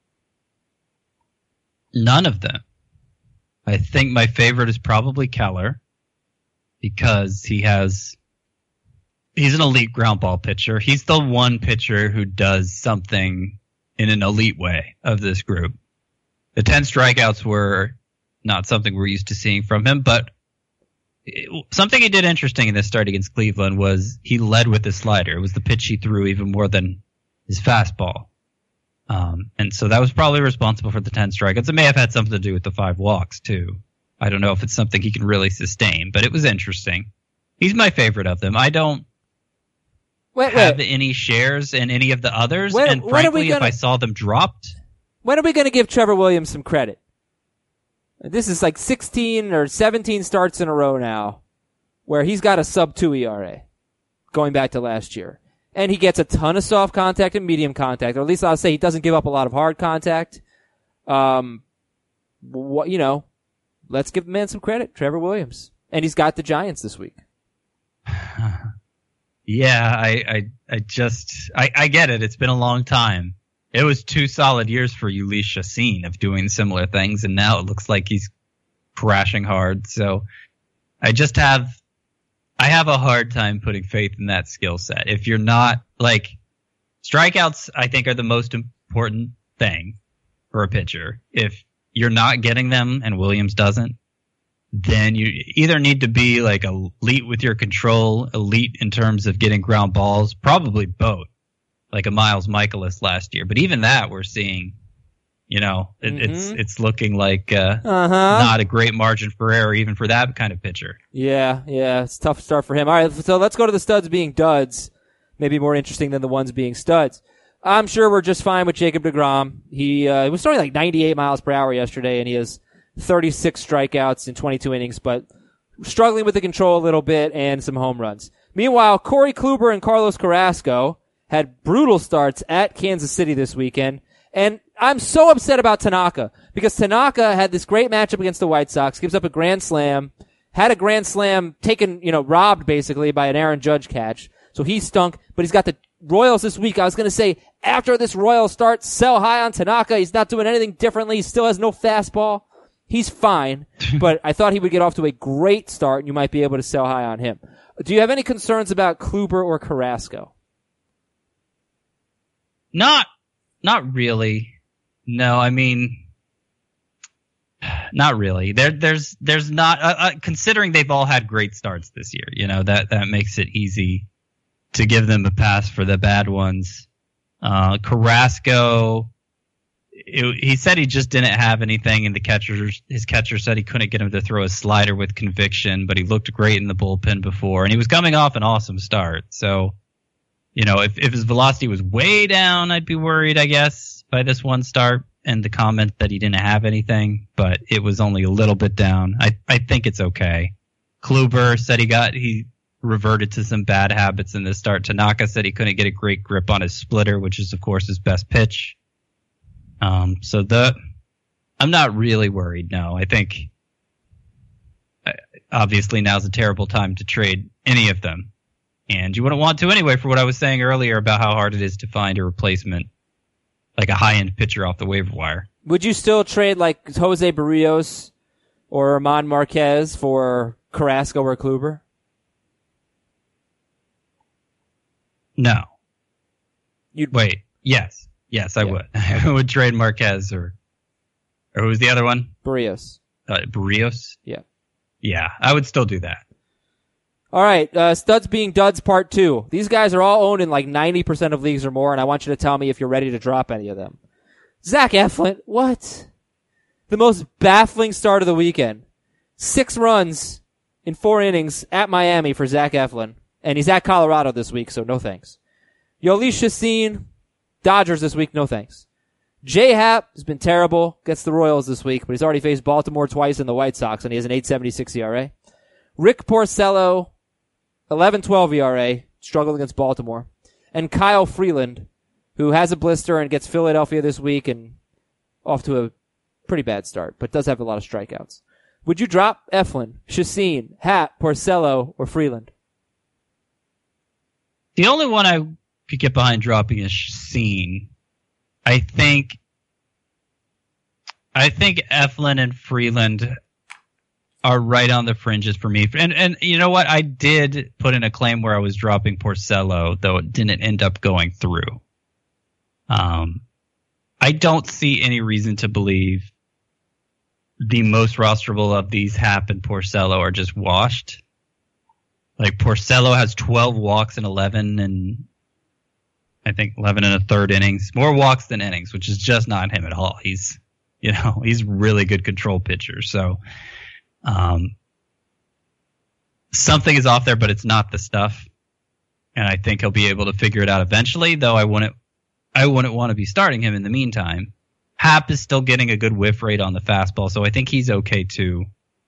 None of them. I think my favorite is probably Keller because he's an elite ground ball pitcher. He's the one pitcher who does something in an elite way of this group. The 10 strikeouts were not something we're used to seeing from him. But something he did interesting in this start against Cleveland was he led with the slider. It was the pitch he threw even more than his fastball. And so that was probably responsible for the 10 strikeouts. It may have had something to do with the 5 walks, too. I don't know if it's something he can really sustain, but it was interesting. He's my favorite of them. I don't have any shares in any of the others, and frankly, if I saw them dropped... When are we going to give Trevor Williams some credit? This is like 16 or 17 starts in a row now where he's got a sub-2 ERA going back to last year. And he gets a ton of soft contact and medium contact, or at least I'll say he doesn't give up a lot of hard contact. Let's give the man some credit, Trevor Williams. And he's got the Giants this week. Yeah, I get it. It's been a long time. It was 2 solid years for Ulysses Chacin of doing similar things, and now it looks like he's crashing hard. So I have a hard time putting faith in that skill set. If you're not, strikeouts, I think, are the most important thing for a pitcher. If you're not getting them and Williams doesn't, then you either need to be elite with your control, elite in terms of getting ground balls, probably both, like a Miles Michaelis last year. But even that we're seeing, it's looking like not a great margin for error even for that kind of pitcher. Yeah, it's a tough start for him. All right, so let's go to the studs being duds. Maybe more interesting than the ones being studs. I'm sure we're just fine with Jacob deGrom. He was throwing like 98 miles per hour yesterday, and he has 36 strikeouts in 22 innings, but struggling with the control a little bit and some home runs. Meanwhile, Corey Kluber and Carlos Carrasco had brutal starts at Kansas City this weekend. And I'm so upset about Tanaka because Tanaka had this great matchup against the White Sox, gives up a grand slam, had a grand slam taken, robbed basically by an Aaron Judge catch. So he stunk, but he's got the Royals this week. I was going to say after this Royals start, sell high on Tanaka. He's not doing anything differently. He still has no fastball. He's fine, but I thought he would get off to a great start and you might be able to sell high on him. Do you have any concerns about Kluber or Carrasco? Not really. No, I mean, not really. There's not, considering they've all had great starts this year, that makes it easy to give them a pass for the bad ones. Carrasco, he said he just didn't have anything, and his catcher said he couldn't get him to throw a slider with conviction, but he looked great in the bullpen before, and he was coming off an awesome start. So, if his velocity was way down, I'd be worried, I guess, by this one start and the comment that he didn't have anything, but it was only a little bit down. I think it's okay. Kluber said he reverted to some bad habits in this start. Tanaka said he couldn't get a great grip on his splitter, which is, of course, his best pitch. I'm not really worried, no. I think, obviously, now's a terrible time to trade any of them. And you wouldn't want to anyway, for what I was saying earlier about how hard it is to find a replacement, like a high-end pitcher off the waiver wire. Would you still trade like Jose Barrios or Armand Marquez for Carrasco or Kluber? No. Wait. Yes. Yes, I would. I would trade Marquez or who was the other one? Barrios. Barrios? Yeah. Yeah, I would still do that. All right, studs being duds part 2. These guys are all owned in like 90% of leagues or more, and I want you to tell me if you're ready to drop any of them. Zach Eflin, what? The most baffling start of the weekend. 6 runs in 4 innings at Miami for Zach Eflin, and he's at Colorado this week, so no thanks. Yoeli Chacin, Dodgers this week, no thanks. J Happ has been terrible, gets the Royals this week, but he's already faced Baltimore twice and the White Sox, and he has an 8.76 ERA. Rick Porcello, 11.12 ERA, struggled against Baltimore. And Kyle Freeland, who has a blister and gets Philadelphia this week and off to a pretty bad start, but does have a lot of strikeouts. Would you drop Eflin, Chacin, Happ, Porcello, or Freeland? The only one I could get behind dropping is Chacin. I think Eflin and Freeland are right on the fringes for me. And you know what? I did put in a claim where I was dropping Porcello, though it didn't end up going through. I don't see any reason to believe the most rosterable of these, Happ and Porcello, are just washed. Like, Porcello has 12 walks in 11 and I think 11 and a third innings. More walks than innings, which is just not him at all. He's really good control pitcher. So, something is off there, but it's not the stuff. And I think he'll be able to figure it out eventually, though I wouldn't want to be starting him in the meantime. Happ is still getting a good whiff rate on the fastball, so I think he's okay too.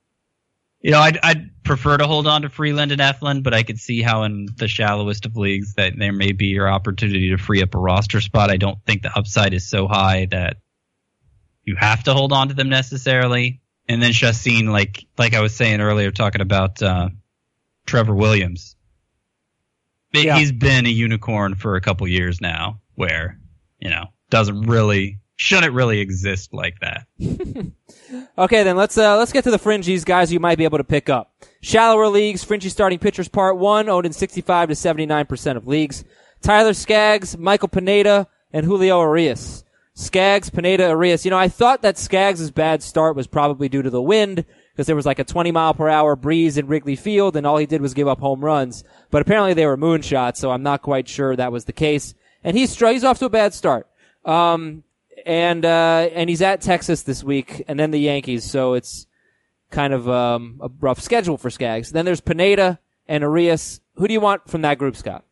I'd prefer to hold on to Freeland and Eflin, but I could see how in the shallowest of leagues that there may be your opportunity to free up a roster spot. I don't think the upside is so high that you have to hold on to them necessarily. And then Chacin, like I was saying earlier, talking about Trevor Williams. Yeah. He's been a unicorn for a couple years now, where shouldn't really exist like that. Okay, then let's get to the fringies, guys you might be able to pick up. Shallower leagues, fringy starting pitchers part 1, owned in 65 to 79% of leagues. Tyler Skaggs, Michael Pineda, and Julio Arias. Skaggs, Pineda, Arias. I thought that Skaggs' bad start was probably due to the wind, because there was like a 20-mile-per-hour breeze in Wrigley Field, and all he did was give up home runs. But apparently they were moonshots, so I'm not quite sure that was the case. And he's off to a bad start. And he's at Texas this week, and then the Yankees, so it's kind of a rough schedule for Skaggs. Then there's Pineda and Arias. Who do you want from that group, Scott?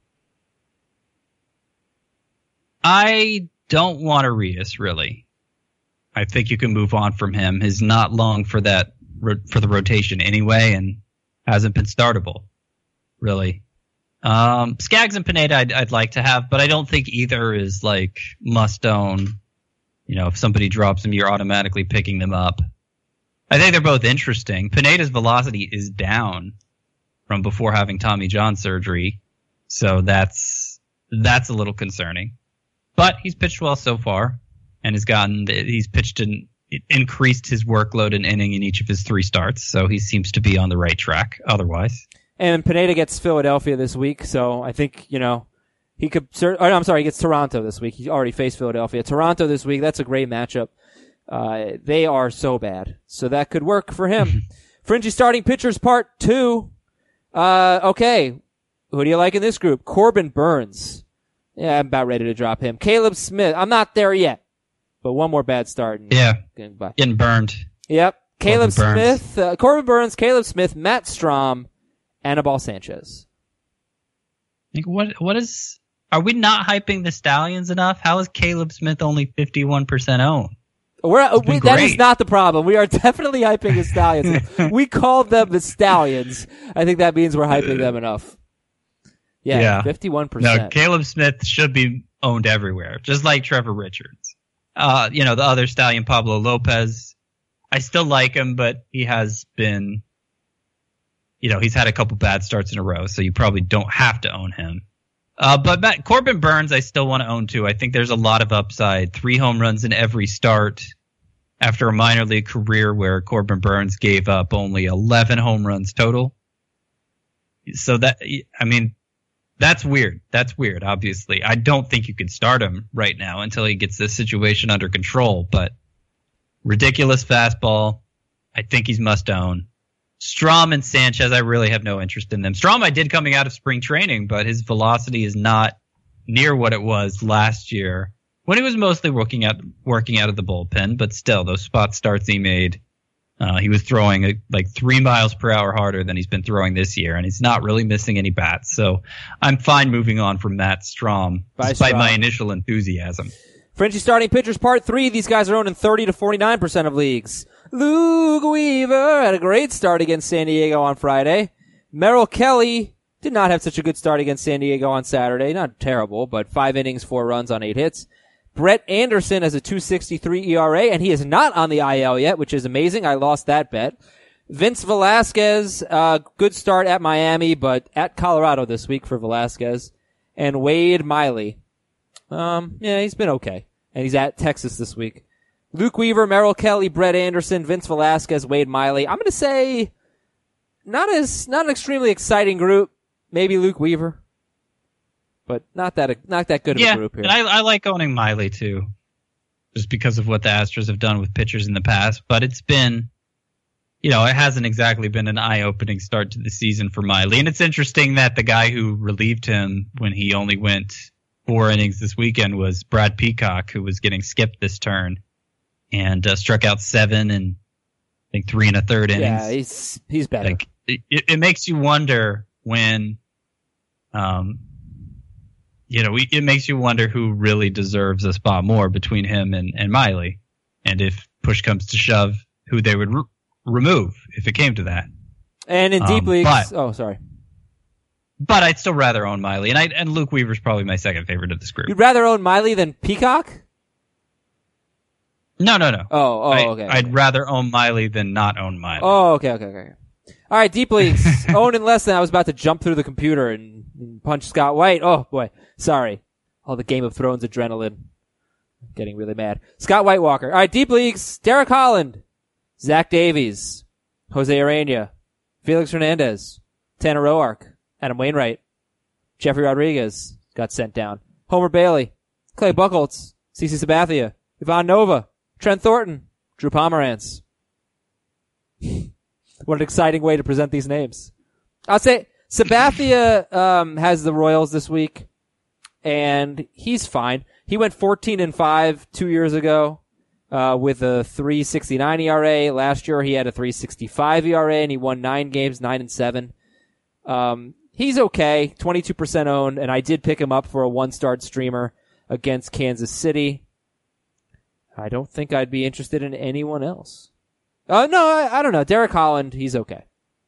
I don't want Arias, really. I think you can move on from him. He's not long for the rotation anyway, and hasn't been startable, really. Skaggs and Pineda I'd like to have, but I don't think either is like must own. If somebody drops them, you're automatically picking them up. I think they're both interesting. Pineda's velocity is down from before having Tommy John surgery, so that's a little concerning. But he's pitched well so far, and he's pitched and increased his workload and inning in each of his 3 starts, so he seems to be on the right track otherwise. And Pineda gets Philadelphia this week, so I think, he could, he gets Toronto this week. He already faced Philadelphia. Toronto this week, that's a great matchup. They are so bad, so that could work for him. Fringy starting pitchers part 2. Okay. Who do you like in this group? Corbin Burns. Yeah, I'm about ready to drop him. Caleb Smith. I'm not there yet, but one more bad start. Getting burned. Yep. Caleb Smith, Corbin Burns, Caleb Smith, Matt Strahm, Anibal Sanchez. Are we not hyping the Stallions enough? How is Caleb Smith only 51% owned? That is not the problem. We are definitely hyping the Stallions. We called them the Stallions. I think that means we're hyping them enough. Yeah. 51%. No, Caleb Smith should be owned everywhere, just like Trevor Richards. The other Stallion, Pablo Lopez. I still like him, but he has been, he's had a couple bad starts in a row, so you probably don't have to own him. But Corbin Burns, I still want to own too. I think there's a lot of upside. 3 home runs in every start after a minor league career where Corbin Burns gave up only 11 home runs total. So that's weird. That's weird, obviously. I don't think you can start him right now until he gets this situation under control, but ridiculous fastball. I think he's must own. Strahm and Sanchez, I really have no interest in them. Strahm I did coming out of spring training, but his velocity is not near what it was last year when he was mostly working out of the bullpen, but still, those spot starts he made, he was throwing like 3 miles per hour harder than he's been throwing this year, and he's not really missing any bats. So I'm fine moving on from Matt Strahm, despite my initial enthusiasm. Frenchie starting pitchers part 3. These guys are owned in 30 to 49% of leagues. Luke Weaver had a great start against San Diego on Friday. Merrill Kelly did not have such a good start against San Diego on Saturday. Not terrible, but 5 innings, 4 runs on 8 hits. Brett Anderson has a 2.63 ERA, and he is not on the IL yet, which is amazing. I lost that bet. Vince Velasquez, good start at Miami, but at Colorado this week for Velasquez. And Wade Miley. He's been okay. And he's at Texas this week. Luke Weaver, Merrill Kelly, Brett Anderson, Vince Velasquez, Wade Miley. I'm going to say not an extremely exciting group. Maybe Luke Weaver, but not that good of a group here. And I like owning Miley too. just because of what the Astros have done with pitchers in the past. But it's been, it hasn't exactly been an eye-opening start to the season for Miley. And it's interesting that the guy who relieved him when he only went 4 innings this weekend was Brad Peacock, who was getting skipped this turn and struck out 7 and I think 3 1/3 innings. Yeah, he's better. Like, it makes you wonder when, it makes you wonder who really deserves a spot more between him and Miley, and if push comes to shove, who they would remove if it came to that. And in deep leagues, but I'd still rather own Miley, and Luke Weaver's probably my second favorite of this group. You'd rather own Miley than Peacock? No. Okay. I'd rather own Miley than not own Miley. Oh, okay. All right, deep leagues. Own in less than. I was about to jump through the computer and punch Scott White. Oh, boy. Sorry. All the Game of Thrones adrenaline. I'm getting really mad. Scott White Walker. All right, deep leagues. Derek Holland. Zach Davies. Jose Urena. Felix Hernandez. Tanner Roark. Adam Wainwright. Jeffrey Rodriguez got sent down. Homer Bailey. Clay Buchholz. CC Sabathia. Ivan Nova. Trent Thornton. Drew Pomeranz. What an exciting way to present these names. I'll say Sabathia has the Royals this week, and he's fine. He went 14-5 2 years ago with a 3.69 ERA. Last year he had a 3.65 ERA, and he won 9 games, 9-7. He's okay, 22% owned, and I did pick him up for a 1-start streamer against Kansas City. I don't think I'd be interested in anyone else. No, I don't know. Derek Holland, he's okay.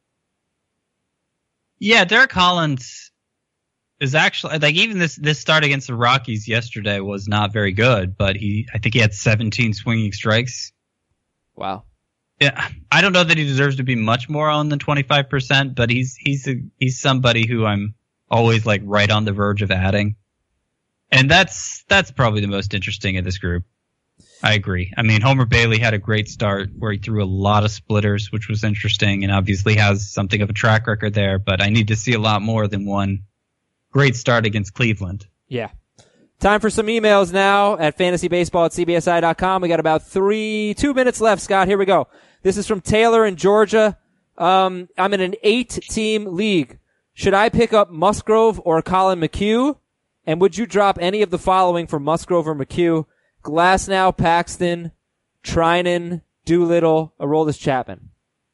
Yeah, Derek Holland is actually, like, even this start against the Rockies yesterday was not very good, but I think he had 17 swinging strikes. Wow. Yeah, I don't know that he deserves to be much more on than 25%, but he's somebody who I'm always like right on the verge of adding. And that's probably the most interesting of this group. I agree. I mean, Homer Bailey had a great start where he threw a lot of splitters, which was interesting, and obviously has something of a track record there, but I need to see a lot more than one great start against Cleveland. Yeah. Time for some emails now at fantasybaseball@cbsi.com. We got about 2 minutes left, Scott. Here we go. This is from Taylor in Georgia. I'm in an 8-team league. Should I pick up Musgrove or Colin McHugh? And would you drop any of the following for Musgrove or McHugh? Glasnow, Paxton, Trinan, Doolittle, Aroldis Chapman.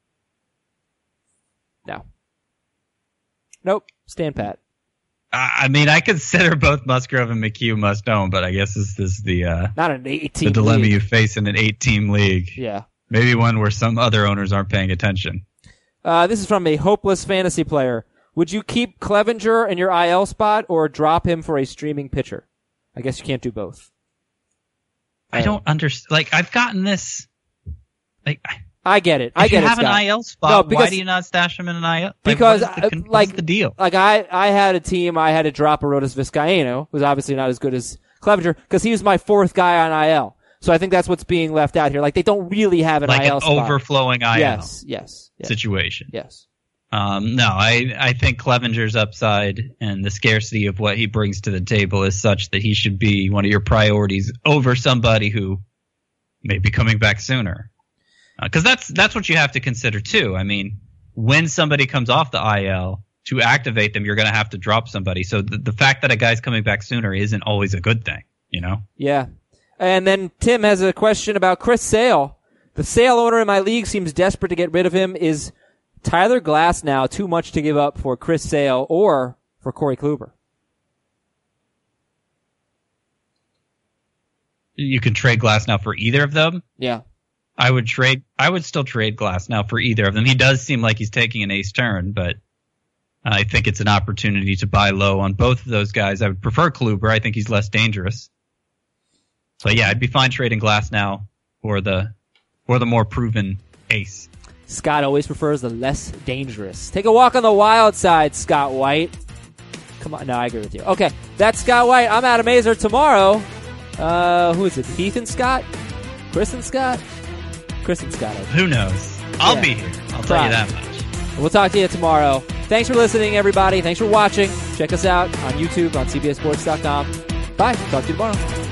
No. Nope. Stand pat. I mean, I consider both Musgrove and McHugh must own, but I guess this is the not an 8-team the dilemma league. you face in an 8-team league. Yeah. Maybe one where some other owners aren't paying attention. This is from a hopeless fantasy player. Would you keep Clevenger in your IL spot or drop him for a streaming pitcher? I guess you can't do both. I don't understand. Like, I've gotten this. Like, I get it. If you have Scott. an IL spot, why do you not stash him in an IL? Because, what's the deal? Like, I had a team, I had to drop Aroldis Vizcaíno, who's obviously not as good as Clevenger, because he was my 4th guy on IL. So I think that's what's being left out here. Like, they don't really have an IL spot. Like an overflowing IL yes. situation. Yes. No, I think Clevenger's upside and the scarcity of what he brings to the table is such that he should be one of your priorities over somebody who may be coming back sooner. Because that's what you have to consider too. I mean, when somebody comes off the IL, to activate them, you're going to have to drop somebody. So the fact that a guy's coming back sooner isn't always a good thing, you know? Yeah. And then Tim has a question about Chris Sale. The Sale owner in my league seems desperate to get rid of him. Is Tyler Glasnow too much to give up for Chris Sale or for Corey Kluber? You can trade Glasnow for either of them? Yeah. I would still trade Glasnow for either of them. He does seem like he's taking an ace turn, but I think it's an opportunity to buy low on both of those guys. I would prefer Kluber. I think he's less dangerous. So yeah, I'd be fine trading Glasnow for the more proven ace. Scott always prefers the less dangerous. Take a walk on the wild side, Scott White. Come on. No, I agree with you. Okay, that's Scott White. I'm Adam Azer. Tomorrow, who is it? Heath and Scott? Chris and Scott? Chris and Scott. Who knows? I'll be here. I'll tell you that much. We'll talk to you tomorrow. Thanks for listening, everybody. Thanks for watching. Check us out on YouTube, on CBSSports.com. Bye. Talk to you tomorrow.